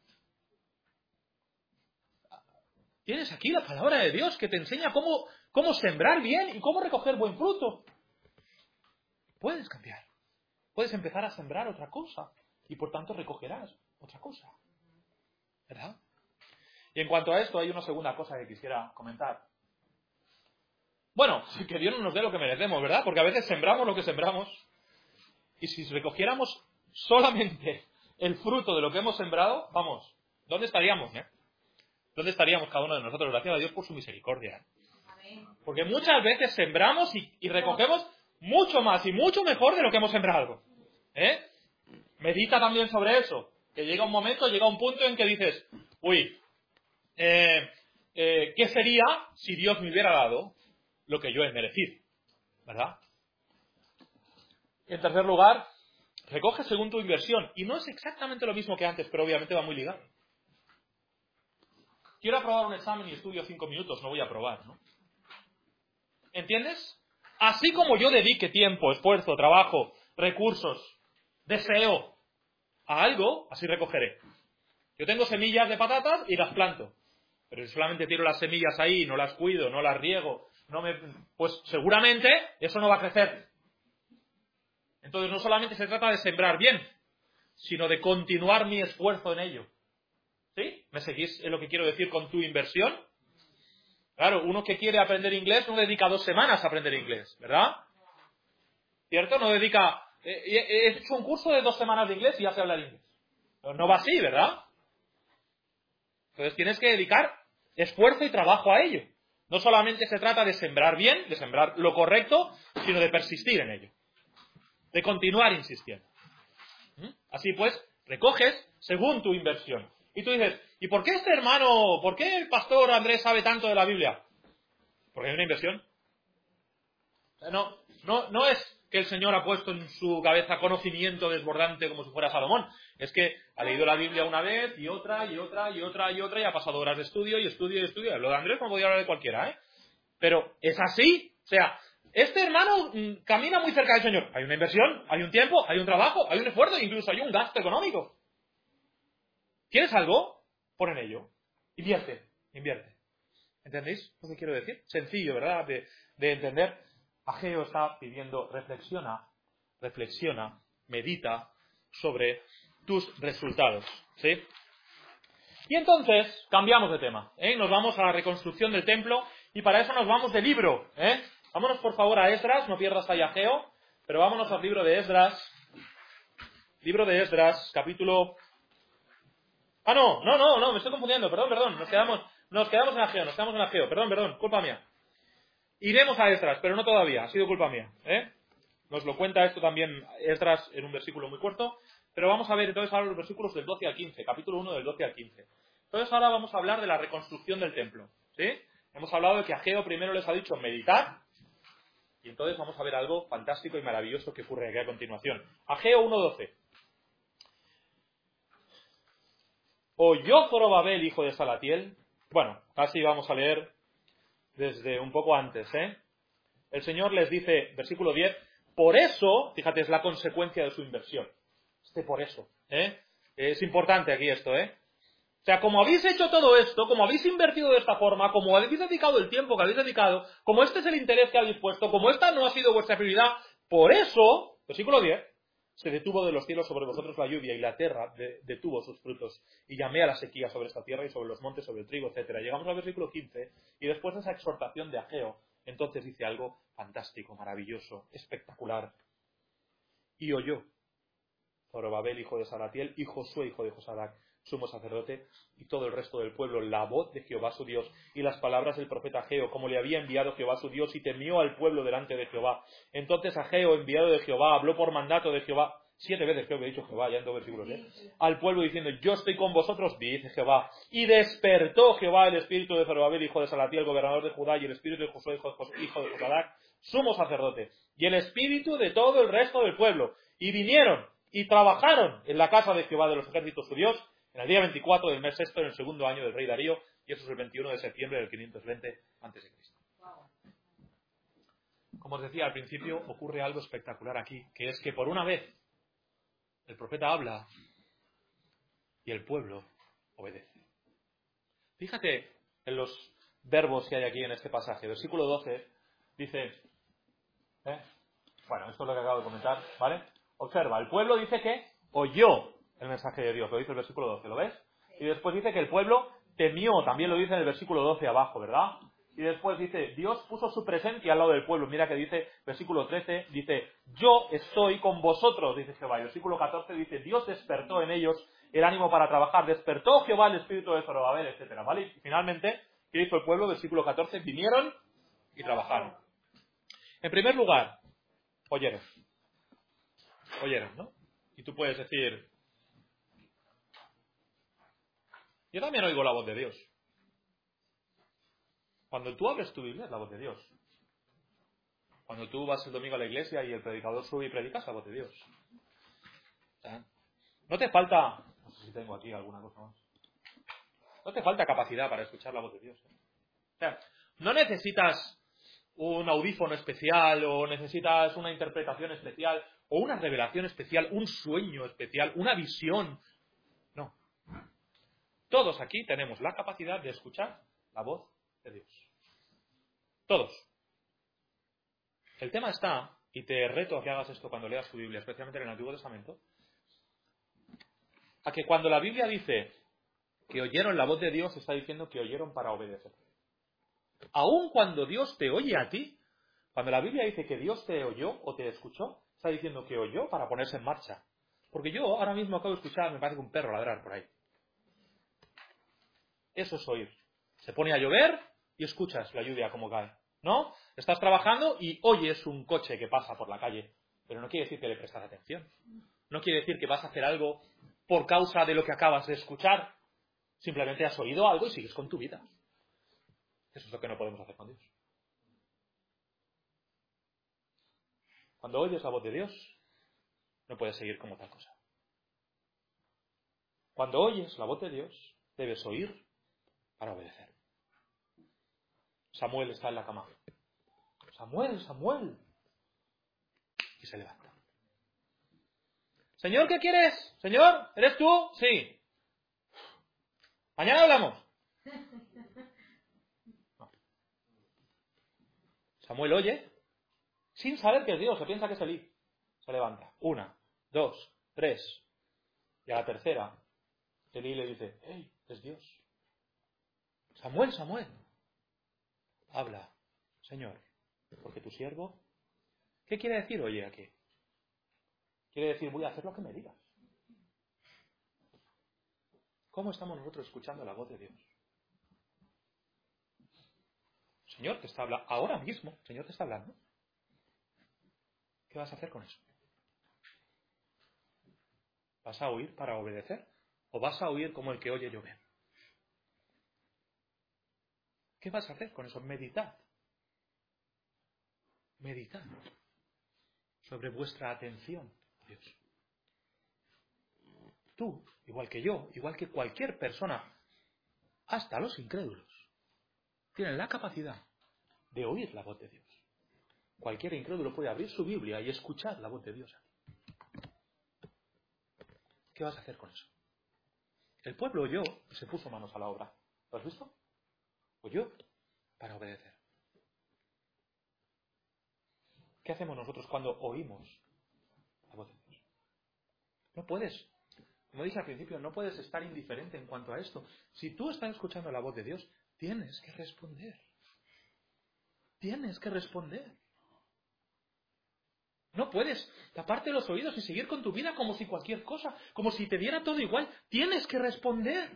S1: Tienes aquí la palabra de Dios que te enseña cómo sembrar bien y cómo recoger buen fruto. Puedes cambiar. Puedes empezar a sembrar otra cosa y por tanto recogerás otra cosa. ¿Verdad? Y en cuanto a esto hay una segunda cosa que quisiera comentar. Bueno, que Dios no nos dé lo que merecemos, ¿verdad? Porque a veces sembramos lo que sembramos y si recogiéramos solamente el fruto de lo que hemos sembrado, vamos, ¿dónde estaríamos, ¿Dónde estaríamos cada uno de nosotros? Gracias a Dios por su misericordia. Porque muchas veces sembramos y recogemos mucho más y mucho mejor de lo que hemos sembrado. Medita también sobre eso, que llega un momento, llega un punto en que dices, uy, ¿qué sería si Dios me hubiera dado lo que yo he merecido? ¿Verdad? En tercer lugar, recoge según tu inversión. Y no es exactamente lo mismo que antes, pero obviamente va muy ligado. Quiero aprobar un examen y estudio 5 minutos, no voy a aprobar, ¿no? ¿Entiendes? Así como yo dedique tiempo, esfuerzo, trabajo, recursos, deseo a algo, así recogeré. Yo tengo semillas de patatas y las planto. Pero si solamente tiro las semillas ahí, no las cuido, no las riego, pues seguramente eso no va a crecer. Entonces no solamente se trata de sembrar bien, sino de continuar mi esfuerzo en ello. ¿Sí? ¿Me seguís en lo que quiero decir con tu inversión? Claro, uno que quiere aprender inglés no dedica 2 semanas a aprender inglés, ¿verdad? ¿Cierto? No dedica... He hecho un curso de 2 semanas de inglés y ya sé hablar inglés. Pero no va así, ¿verdad? Entonces tienes que dedicar esfuerzo y trabajo a ello. No solamente se trata de sembrar bien, de sembrar lo correcto, sino de persistir en ello. De continuar insistiendo. Así pues, recoges según tu inversión. Y tú dices, ¿y por qué este hermano, por qué el pastor Andrés sabe tanto de la Biblia? Porque hay una inversión. No es que el Señor ha puesto en su cabeza conocimiento desbordante como si fuera Salomón. Es que ha leído la Biblia una vez y otra y otra y otra y otra y ha pasado horas de estudio y estudio y estudio. Lo de Andrés no podía hablar de cualquiera, ¿eh? Pero es así. O sea, este hermano camina muy cerca del Señor. Hay una inversión, hay un tiempo, hay un trabajo, hay un esfuerzo, incluso hay un gasto económico. ¿Quieres algo? Pon en ello. Invierte. ¿Entendéis lo que quiero decir? Sencillo, ¿verdad? De entender. Ageo está pidiendo, reflexiona, medita sobre tus resultados. ¿Sí? Y entonces, cambiamos de tema. Nos vamos a la reconstrucción del templo y para eso nos vamos de libro. Vámonos por favor a Esdras, no pierdas ahí Ageo, pero vámonos al libro de Esdras. Libro de Esdras, capítulo... No, me estoy confundiendo, perdón. Nos quedamos en Ageo, perdón, culpa mía. Iremos a Esdras, pero no todavía, ha sido culpa mía. Nos lo cuenta esto también Esdras en un versículo muy corto, pero vamos a ver entonces ahora los versículos del 12 al 15, capítulo 1 del 12 al 15. Entonces ahora vamos a hablar de la reconstrucción del templo. ¿Sí? Hemos hablado de que Ageo primero les ha dicho meditar, y entonces vamos a ver algo fantástico y maravilloso que ocurre aquí a continuación. Ageo 1:12. Oyó Zorobabel, hijo de Salatiel. Bueno, casi vamos a leer desde un poco antes, El Señor les dice, versículo 10, por eso, fíjate, es la consecuencia de su inversión. Por eso, Es importante aquí esto, O sea, como habéis hecho todo esto, como habéis invertido de esta forma, como habéis dedicado el tiempo que habéis dedicado, como este es el interés que habéis puesto, como esta no ha sido vuestra prioridad, por eso, versículo 10, se detuvo de los cielos sobre vosotros la lluvia y la tierra detuvo sus frutos. Y llamé a la sequía sobre esta tierra y sobre los montes, sobre el trigo, etc. Llegamos al versículo 15 y después de esa exhortación de Ageo, entonces dice algo fantástico, maravilloso, espectacular. Y oyó Zorobabel, hijo de Salatiel, y Josué, hijo de Josadac, sumo sacerdote, y todo el resto del pueblo, la voz de Jehová su Dios, y las palabras del profeta Ageo, como le había enviado Jehová su Dios, y temió al pueblo delante de Jehová. Entonces Ageo, enviado de Jehová, habló por mandato de Jehová, 7 veces creo que he dicho Jehová, ya en 2 versículos, al pueblo diciendo, yo estoy con vosotros, dice Jehová. Y despertó Jehová el espíritu de Zorobabel, hijo de Salatiel, gobernador de Judá, y el espíritu de Josué, hijo de Josadac, sumo sacerdote, y el espíritu de todo el resto del pueblo, y vinieron y trabajaron en la casa de Jehová de los ejércitos su Dios, en el día 24 del mes sexto, en el segundo año del rey Darío, y eso es el 21 de septiembre del 520 a.C. Como os decía al principio, ocurre algo espectacular aquí, que es que por una vez el profeta habla y el pueblo obedece. Fíjate en los verbos que hay aquí en este pasaje. Versículo 12 dice, bueno, esto es lo que acabo de comentar, ¿vale? Observa, el pueblo dice que oyó el mensaje de Dios, lo dice el versículo 12, ¿lo ves? Y después dice que el pueblo temió, también lo dice en el versículo 12 abajo, ¿verdad? Y después dice, Dios puso su presencia al lado del pueblo. Mira que dice, versículo 13, dice, yo estoy con vosotros, dice Jehová. Y versículo 14 dice, Dios despertó en ellos el ánimo para trabajar. Despertó Jehová el espíritu de Zorobabel, etcétera, ¿vale? Y finalmente, ¿qué hizo el pueblo? Versículo 14, vinieron y trabajaron. En primer lugar, Oyeron. Oyeron, ¿no? Y tú puedes decir, yo también oigo la voz de Dios. Cuando tú abres tu Biblia es la voz de Dios. Cuando tú vas el domingo a la iglesia y el predicador sube y predica, es la voz de Dios. No te falta, no sé si tengo aquí alguna cosa más, no te falta capacidad para escuchar la voz de Dios. O sea, no necesitas un audífono especial, o necesitas una interpretación especial, o una revelación especial, un sueño especial, una visión. No. Todos aquí tenemos la capacidad de escuchar la voz de Dios. Todos. El tema está, y te reto a que hagas esto cuando leas tu Biblia, especialmente en el Antiguo Testamento, a que cuando la Biblia dice que oyeron la voz de Dios, está diciendo que oyeron para obedecer. Aun cuando Dios te oye a ti, cuando la Biblia dice que Dios te oyó o te escuchó, está diciendo que oyó para ponerse en marcha. Porque yo ahora mismo acabo de escuchar, me parece que un perro ladrar por ahí. Eso es oír. Se pone a llover y escuchas la lluvia como cae, ¿no? Estás trabajando y oyes un coche que pasa por la calle, pero no quiere decir que le prestas atención. No quiere decir que vas a hacer algo por causa de lo que acabas de escuchar. Simplemente has oído algo y sigues con tu vida. Eso es lo que no podemos hacer con Dios. Cuando oyes la voz de Dios, no puedes seguir como tal cosa. Cuando oyes la voz de Dios, debes oír para obedecer. Samuel está en la cama. Samuel, Samuel. Y se levanta. Señor, ¿qué quieres? Señor, ¿eres tú? Sí. Mañana hablamos. No. Samuel oye, sin saber que es Dios, se piensa que es Elí. Se levanta. 1, 2, 3. Y a la tercera, Elí le dice, ¡hey, es Dios! Samuel, Samuel. Habla, Señor, porque tu siervo... ¿Qué quiere decir oye aquí? Quiere decir, voy a hacer lo que me digas. ¿Cómo estamos nosotros escuchando la voz de Dios? Señor te está hablando, ahora mismo, Señor te está hablando. ¿Qué vas a hacer con eso? ¿Vas a oír para obedecer? ¿O vas a oír como el que oye llover? ¿Qué vas a hacer con eso? Meditad. Meditad sobre vuestra atención a Dios. Tú, igual que yo, igual que cualquier persona, hasta los incrédulos, tienen la capacidad de oír la voz de Dios. Cualquier incrédulo puede abrir su Biblia y escuchar la voz de Dios aquí. ¿Qué vas a hacer con eso? El pueblo oyó y se puso manos a la obra. ¿Lo has visto? Oyó para obedecer. ¿Qué hacemos nosotros cuando oímos la voz de Dios? No puedes, como dije al principio, no puedes estar indiferente en cuanto a esto. Si tú estás escuchando la voz de Dios, tienes que responder. Tienes que responder. No puedes taparte los oídos y seguir con tu vida como si cualquier cosa, como si te diera todo igual. Tienes que responder.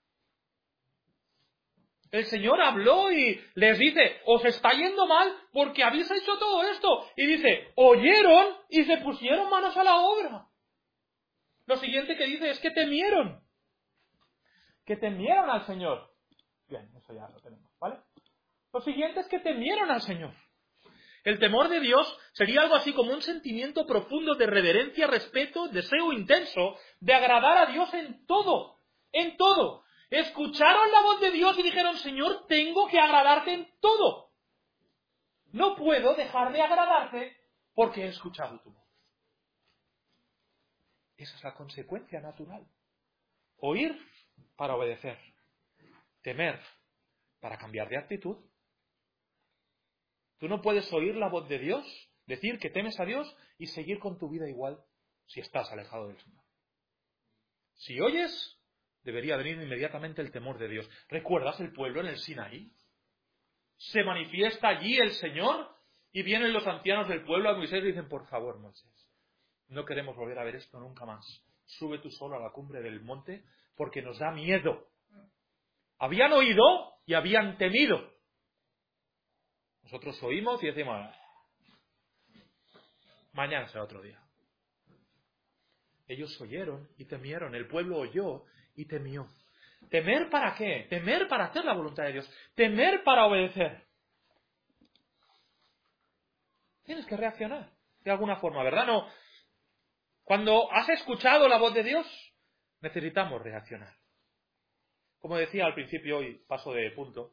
S1: El Señor habló y les dice, os está yendo mal porque habéis hecho todo esto. Y dice, oyeron y se pusieron manos a la obra. Lo siguiente que dice es que temieron. Que temieron al Señor. Bien, eso ya lo tenemos, ¿vale? Lo siguiente es que temieron al Señor. El temor de Dios sería algo así como un sentimiento profundo de reverencia, respeto, deseo intenso de agradar a Dios en todo. En todo. Escucharon la voz de Dios y dijeron, Señor, tengo que agradarte en todo. No puedo dejar de agradarte porque he escuchado tu voz. Esa es la consecuencia natural. Oír para obedecer. Temer para cambiar de actitud. Tú no puedes oír la voz de Dios, decir que temes a Dios y seguir con tu vida igual si estás alejado del Señor. Si oyes, debería venir inmediatamente el temor de Dios. ¿Recuerdas el pueblo en el Sinaí? Se manifiesta allí el Señor y vienen los ancianos del pueblo a Moisés y dicen, por favor, Moisés, no queremos volver a ver esto nunca más. Sube tú solo a la cumbre del monte porque nos da miedo. Habían oído y habían temido. Nosotros oímos y decimos, mañana será otro día. Ellos oyeron y temieron. El pueblo oyó y temió. ¿Temer para qué? Temer para hacer la voluntad de Dios. Temer para obedecer. Tienes que reaccionar de alguna forma, ¿verdad? No. Cuando has escuchado la voz de Dios, necesitamos reaccionar. Como decía al principio, y paso de punto,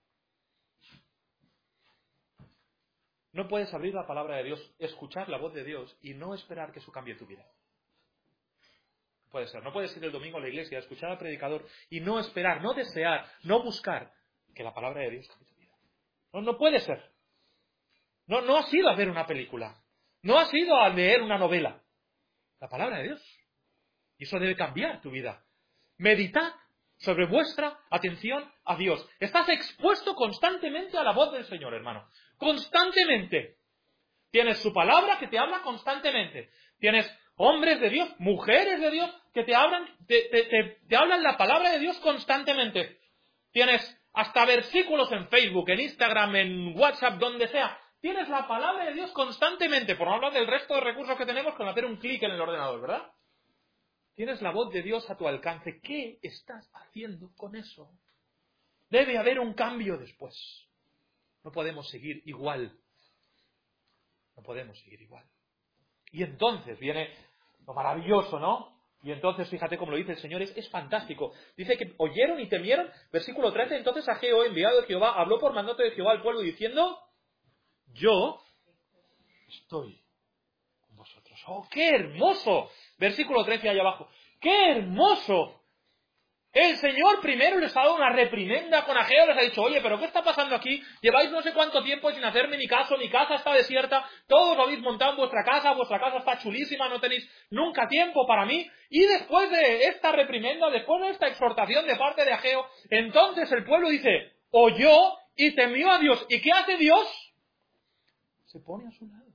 S1: no puedes abrir la palabra de Dios, escuchar la voz de Dios y no esperar que eso cambie tu vida. Puede ser. No puedes ir el domingo a la iglesia a escuchar al predicador y no esperar, no desear, no buscar que la palabra de Dios cambie tu vida. No puede ser. No has ido a ver una película. No has ido a leer una novela. La palabra de Dios. Y eso debe cambiar tu vida. Meditad sobre vuestra atención a Dios. Estás expuesto constantemente a la voz del Señor, hermano. Constantemente. Tienes su palabra que te habla constantemente. Tienes hombres de Dios, mujeres de Dios que te hablan la palabra de Dios constantemente. Tienes hasta versículos en Facebook, en Instagram, en WhatsApp, donde sea. Tienes la palabra de Dios constantemente, por no hablar del resto de recursos que tenemos con hacer un clic en el ordenador, ¿verdad? Tienes la voz de Dios a tu alcance. ¿Qué estás haciendo con eso? Debe haber un cambio después. No podemos seguir igual. No podemos seguir igual. Y entonces viene lo maravilloso, ¿no? Y entonces, fíjate cómo lo dice el Señor, es fantástico. Dice que oyeron y temieron. Versículo 13, entonces Ageo, enviado de Jehová, habló por mandato de Jehová al pueblo diciendo: yo estoy con vosotros. ¡Oh, qué hermoso! Versículo 13 allá abajo. ¡Qué hermoso! El Señor primero les ha dado una reprimenda con Ageo, les ha dicho: oye, pero ¿qué está pasando aquí? Lleváis no sé cuánto tiempo sin hacerme ni caso, mi casa está desierta, todos lo habéis montado en vuestra casa está chulísima, no tenéis nunca tiempo para mí. Y después de esta reprimenda, después de esta exhortación de parte de Ageo, entonces el pueblo dice: oyó y temió a Dios. ¿Y qué hace Dios? Se pone a su lado.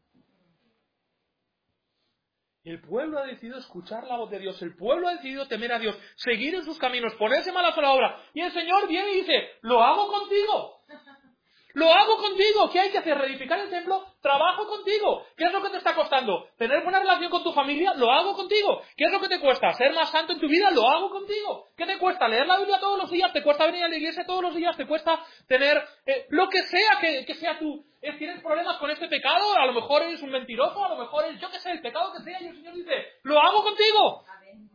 S1: El pueblo ha decidido escuchar la voz de Dios. El pueblo ha decidido temer a Dios, seguir en sus caminos, ponerse malas a la obra. Y el Señor viene y dice: lo hago contigo. Lo hago contigo. ¿Qué hay que hacer? ¿Reedificar el templo? Trabajo contigo. ¿Qué es lo que te está costando? ¿Tener buena relación con tu familia? Lo hago contigo. ¿Qué es lo que te cuesta? ¿Ser más santo en tu vida? Lo hago contigo. ¿Qué te cuesta? ¿Leer la Biblia todos los días? ¿Te cuesta venir a la iglesia todos los días? ¿Te cuesta tener lo que sea que sea tú? ¿Tienes problemas con este pecado? A lo mejor eres un mentiroso, a lo mejor eres, yo qué sé, el pecado que sea. Y el Señor dice: lo hago contigo.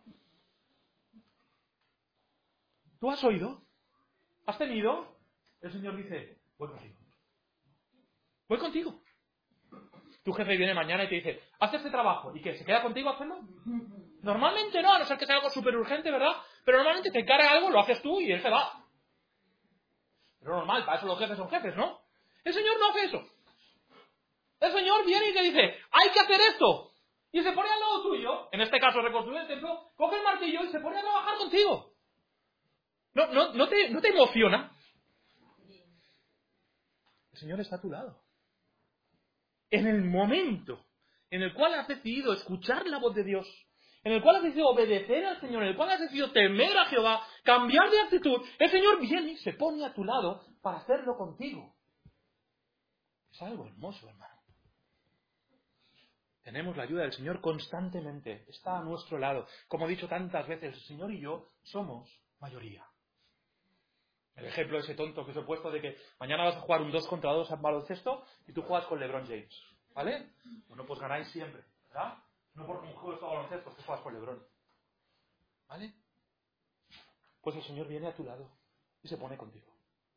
S1: ¿Tú has oído? ¿Has tenido? El Señor dice: voy contigo. Voy contigo. Tu jefe viene mañana y te dice: haz este trabajo. ¿Y qué? ¿Se queda contigo a hacerlo? Normalmente no, a no ser que sea algo súper urgente, ¿verdad? Pero normalmente te encarga algo, lo haces tú y él se va. Pero normal, para eso los jefes son jefes, ¿no? El Señor no hace eso. El Señor viene y te dice: hay que hacer esto. Y se pone al lado tuyo, en este caso reconstruir el templo, coge el martillo y se pone a trabajar contigo. ¿No te emociona? El Señor está a tu lado. En el momento en el cual has decidido escuchar la voz de Dios, en el cual has decidido obedecer al Señor, en el cual has decidido temer a Jehová, cambiar de actitud, el Señor viene y se pone a tu lado para hacerlo contigo. Es algo hermoso, hermano. Tenemos la ayuda del Señor constantemente. Está a nuestro lado. Como he dicho tantas veces, el Señor y yo somos mayoría. El ejemplo de ese tonto que os he puesto de que mañana vas a jugar un 2 contra 2 al baloncesto y tú juegas con LeBron James. ¿Vale? Bueno, pues ganáis siempre, ¿verdad? No porque un juego de baloncesto, que juegas con LeBron. ¿Vale? Pues el Señor viene a tu lado y se pone contigo.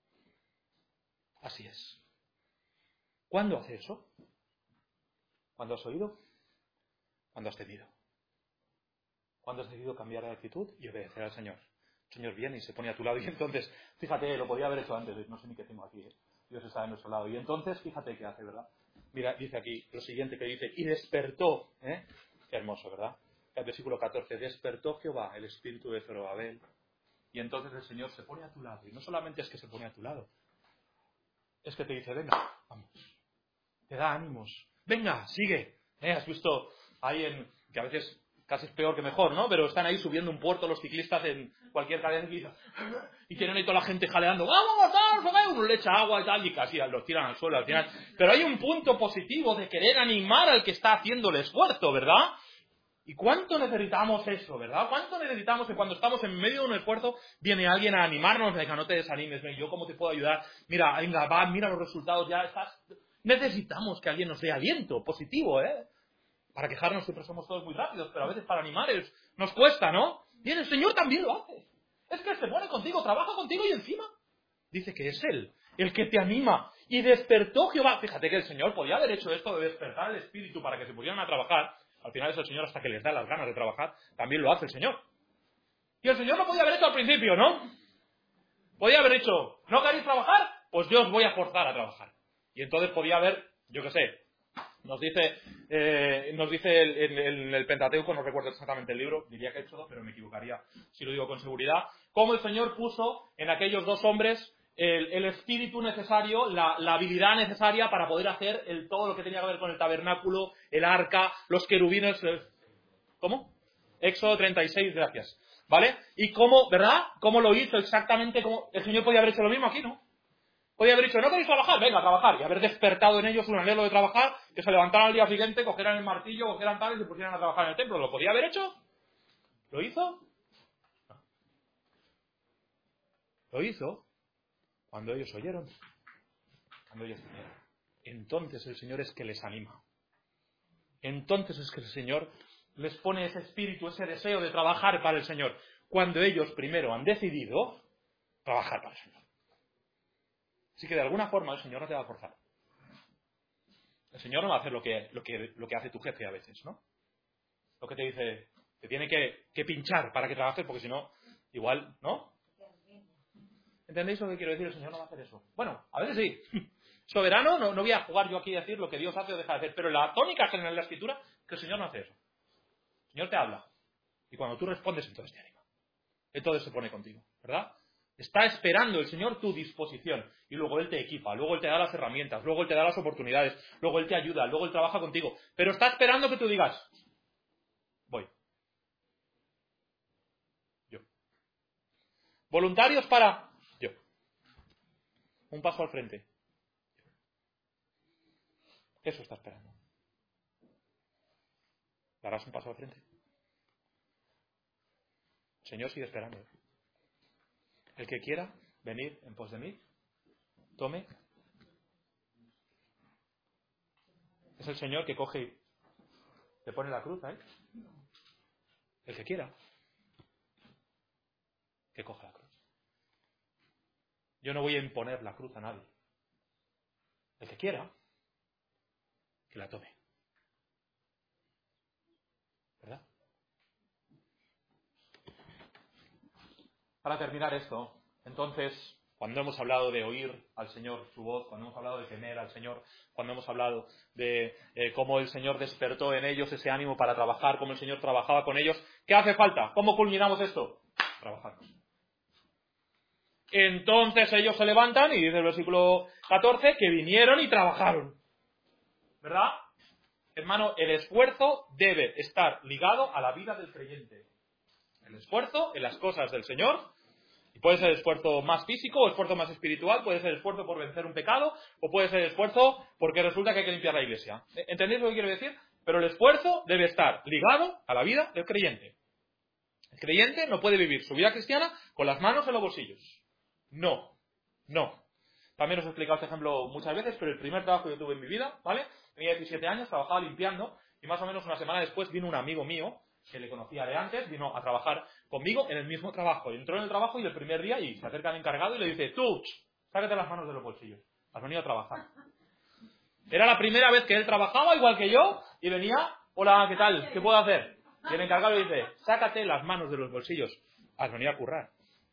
S1: Así es. ¿Cuándo hace eso? ¿Cuándo has oído? ¿Cuándo has temido? ¿Cuándo has decidido cambiar de actitud y obedecer al Señor? El Señor viene y se pone a tu lado y entonces, fíjate, lo podía haber hecho antes, no sé ni qué tengo aquí, Dios está a nuestro lado. Y entonces, fíjate qué hace, ¿verdad? Mira, dice aquí lo siguiente que dice: y despertó, Qué hermoso, ¿verdad? El versículo 14, despertó Jehová el espíritu de Zorobabel. Y entonces el Señor se pone a tu lado. Y no solamente es que se pone a tu lado, es que te dice: venga, vamos. Te da ánimos. Venga, sigue. Has visto ahí que a veces casi es peor que mejor, ¿no? Pero están ahí subiendo un puerto los ciclistas en cualquier cadena ciclista y tienen ahí toda la gente jaleando, ¡vamos, vamos! Uno le echa agua y tal, y casi los tiran al suelo al final. Pero hay un punto positivo de querer animar al que está haciendo el esfuerzo, ¿verdad? ¿Y cuánto necesitamos eso, verdad? ¿Cuánto necesitamos que cuando estamos en medio de un esfuerzo viene alguien a animarnos, de que no te desanimes, ¿yo cómo te puedo ayudar? Mira, venga, va, mira los resultados, ya estás... Necesitamos que alguien nos dé aliento positivo, ¿eh? Para quejarnos siempre somos todos muy rápidos, pero a veces para animar nos cuesta, ¿no? Bien, el Señor también lo hace. Es que se pone contigo, trabaja contigo y encima dice que es Él el que te anima. Y despertó Jehová. Fíjate que el Señor podía haber hecho esto de despertar el espíritu para que se pudieran a trabajar. Al final es el Señor hasta que les da las ganas de trabajar. También lo hace el Señor. Y el Señor lo podía haber hecho al principio, ¿no? Podía haber dicho, ¿no queréis trabajar? Pues yo os voy a forzar a trabajar. Y entonces podía haber, yo qué sé, nos dice en el Pentateuco, no recuerdo exactamente el libro, diría que Éxodo, pero me equivocaría si lo digo con seguridad, cómo el Señor puso en aquellos dos hombres el espíritu necesario, la habilidad necesaria para poder hacer todo lo que tenía que ver con el tabernáculo, el arca, los querubines. ¿Cómo? Éxodo 36, gracias. ¿Vale? Y cómo, ¿verdad? Cómo lo hizo exactamente, como el Señor podía haber hecho lo mismo aquí, ¿no? Podía haber dicho, ¿no queréis trabajar? Venga, a trabajar. Y haber despertado en ellos un anhelo de trabajar, que se levantaran al día siguiente, cogieran el martillo, cogieran tal y se pusieran a trabajar en el templo. ¿Lo podía haber hecho? ¿Lo hizo? No. Lo hizo cuando ellos oyeron. Cuando ellos oyeron. Entonces el Señor es que les anima. Entonces es que el Señor les pone ese espíritu, ese deseo de trabajar para el Señor. Cuando ellos primero han decidido trabajar para el Señor. Así que de alguna forma el Señor no te va a forzar. El Señor no va a hacer lo que hace tu jefe a veces, ¿no? Lo que te dice, te tiene que pinchar para que trabajes, porque si no, igual, ¿no? ¿Entendéis lo que quiero decir? El Señor no va a hacer eso. Bueno, a veces sí. Soberano, no voy a jugar yo aquí a decir lo que Dios hace o deja de hacer, pero la tónica general de la Escritura es que el Señor no hace eso. El Señor te habla. Y cuando tú respondes, entonces te anima. Entonces se pone contigo, ¿verdad? Está esperando el Señor tu disposición. Y luego Él te equipa, luego Él te da las herramientas, luego Él te da las oportunidades, luego Él te ayuda, luego Él trabaja contigo. Pero está esperando que tú digas, voy. Yo. Voluntarios para yo. Un paso al frente. Eso está esperando. ¿Darás un paso al frente? El Señor sigue esperando. El que quiera venir en pos de mí, tome. Es el Señor que coge y te pone la cruz ahí. El que quiera, que coja la cruz. Yo no voy a imponer la cruz a nadie. El que quiera, que la tome. ¿Verdad? Para terminar esto, entonces, cuando hemos hablado de oír al Señor su voz, cuando hemos hablado de temer al Señor, cuando hemos hablado de cómo el Señor despertó en ellos ese ánimo para trabajar, cómo el Señor trabajaba con ellos, ¿qué hace falta? ¿Cómo culminamos esto? Trabajamos. Entonces ellos se levantan, y dice el versículo 14, que vinieron y trabajaron. ¿Verdad? Hermano, el esfuerzo debe estar ligado a la vida del creyente. El esfuerzo en las cosas del Señor, y puede ser esfuerzo más físico o esfuerzo más espiritual, puede ser esfuerzo por vencer un pecado, o puede ser esfuerzo porque resulta que hay que limpiar la iglesia. ¿Entendéis lo que quiero decir? Pero el esfuerzo debe estar ligado a la vida del creyente. El creyente no puede vivir su vida cristiana con las manos en los bolsillos. No. También os he explicado este ejemplo muchas veces, pero el primer trabajo que yo tuve en mi vida, ¿vale? Tenía 17 años, trabajaba limpiando, y más o menos una semana después vino un amigo mío, que le conocía de antes, vino a trabajar conmigo en el mismo trabajo. Entró en el trabajo y el primer día, y se acerca al encargado y le dice, tú, sácate las manos de los bolsillos, has venido a trabajar. Era la primera vez que él trabajaba, igual que yo, y venía, hola, ¿qué tal? ¿Qué puedo hacer? Y el encargado le dice, sácate las manos de los bolsillos, has venido a currar.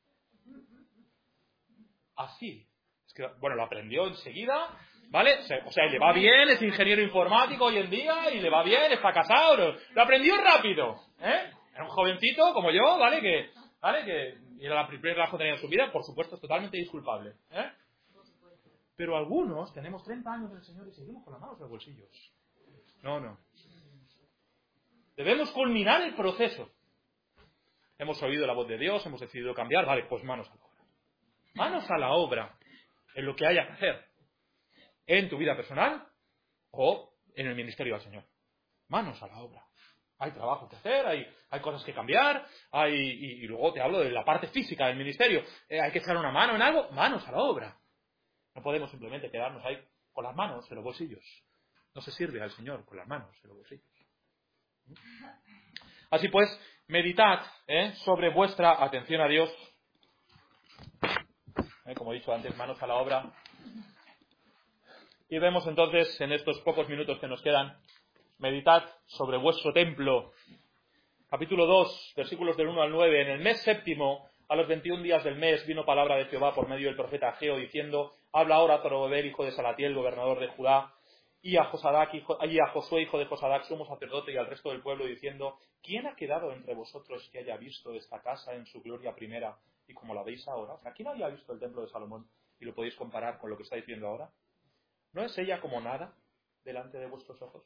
S1: Así. Es que, bueno, lo aprendió enseguida, ¿vale? O sea, le va bien, es ingeniero informático hoy en día, y le va bien, está casado, lo aprendió rápido, ¿eh? Era un jovencito como yo, ¿vale? Que era el primer trabajo que tenía en su vida, por supuesto, es totalmente disculpable, ¿eh? Pero algunos tenemos 30 años del Señor y seguimos con las manos en los bolsillos. No. Debemos culminar el proceso. Hemos oído la voz de Dios, hemos decidido cambiar, vale, pues manos a la obra. Manos a la obra en lo que haya que hacer. En tu vida personal o en el ministerio del Señor. Manos a la obra. Hay trabajo que hacer, hay cosas que cambiar, y luego te hablo de la parte física del ministerio. Hay que echar una mano en algo, manos a la obra. No podemos simplemente quedarnos ahí con las manos en los bolsillos. No se sirve al Señor con las manos en los bolsillos. Así pues, meditad sobre vuestra atención a Dios. Como he dicho antes, manos a la obra. Y vemos entonces, en estos pocos minutos que nos quedan, meditad sobre vuestro templo. Capítulo 2, versículos del 1 al 9. En el mes séptimo, a los 21 días del mes, vino palabra de Jehová por medio del profeta Ageo, diciendo: habla ahora a Zorobabel, hijo de Salatiel, gobernador de Judá, y a Josué, hijo de Josadac, sumo sacerdote, y al resto del pueblo, diciendo: ¿quién ha quedado entre vosotros que haya visto esta casa en su gloria primera y como la veis ahora? O sea, ¿quién había visto el templo de Salomón y lo podéis comparar con lo que estáis viendo ahora? ¿No es ella como nada delante de vuestros ojos?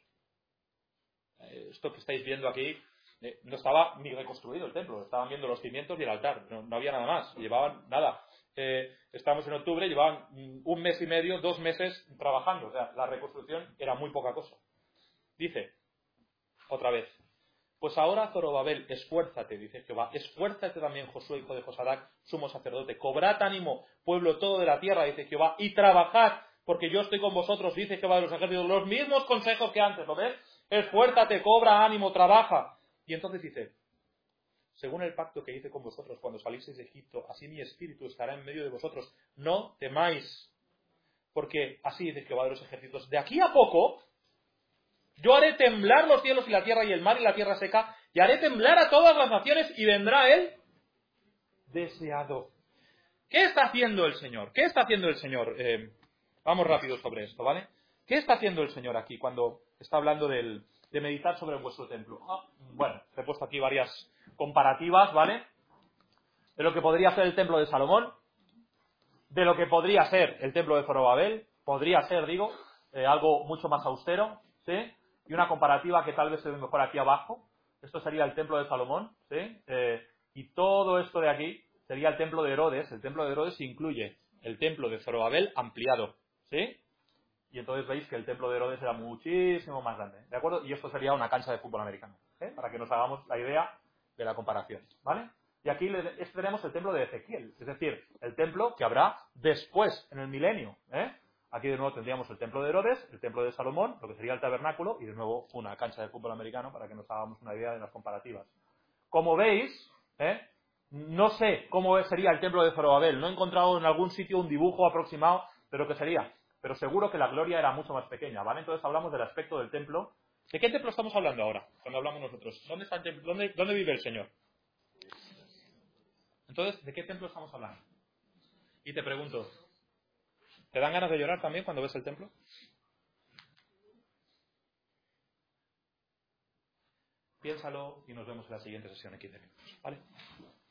S1: Esto que estáis viendo aquí, no estaba ni reconstruido el templo, estaban viendo los cimientos y el altar, no había nada más, llevaban nada. Estamos en octubre, llevaban un mes y medio, 2 meses trabajando, o sea, la reconstrucción era muy poca cosa. Dice, otra vez: pues ahora, Zorobabel, esfuérzate, dice Jehová, esfuérzate también, Josué, hijo de Josadac, sumo sacerdote, cobrad ánimo, pueblo todo de la tierra, dice Jehová, y trabajad, porque yo estoy con vosotros, dice Jehová de los ejércitos, los mismos consejos que antes, ¿lo ves? Esfuérzate, cobra ánimo, trabaja. Y entonces dice: según el pacto que hice con vosotros cuando salisteis de Egipto, así mi espíritu estará en medio de vosotros, no temáis, porque así dice Jehová de los ejércitos, de aquí a poco yo haré temblar los cielos y la tierra y el mar y la tierra seca, y haré temblar a todas las naciones, y vendrá el deseado. ¿Qué está haciendo el Señor? ¿Qué está haciendo el Señor? Vamos rápido sobre esto, ¿vale? ¿Qué está haciendo el Señor aquí cuando está hablando de meditar sobre vuestro templo? Bueno, he puesto aquí varias comparativas, ¿vale? De lo que podría ser el templo de Salomón, de lo que podría ser el templo de Zorobabel, podría ser, digo, algo mucho más austero, ¿sí? Y una comparativa que tal vez se ve mejor aquí abajo. Esto sería el templo de Salomón, ¿sí? Y todo esto de aquí sería el templo de Herodes. El templo de Herodes incluye el templo de Zorobabel ampliado, ¿sí? Y entonces veis que el templo de Herodes era muchísimo más grande, ¿de acuerdo? Y esto sería una cancha de fútbol americano, para que nos hagamos la idea de la comparación, ¿vale? Y aquí tenemos el templo de Ezequiel, es decir, el templo que habrá después, en el milenio, Aquí de nuevo tendríamos el templo de Herodes, el templo de Salomón, lo que sería el tabernáculo, y de nuevo una cancha de fútbol americano para que nos hagamos una idea de las comparativas. Como veis, no sé cómo sería el templo de Zorobabel, no he encontrado en algún sitio un dibujo aproximado de lo que sería, pero seguro que la gloria era mucho más pequeña, ¿vale? Entonces hablamos del aspecto del templo. ¿De qué templo estamos hablando ahora, cuando hablamos nosotros? ¿Dónde está el templo? ¿Dónde vive el Señor? Entonces, ¿de qué templo estamos hablando? Y te pregunto, ¿te dan ganas de llorar también cuando ves el templo? Piénsalo y nos vemos en la siguiente sesión en 15 minutos, ¿vale?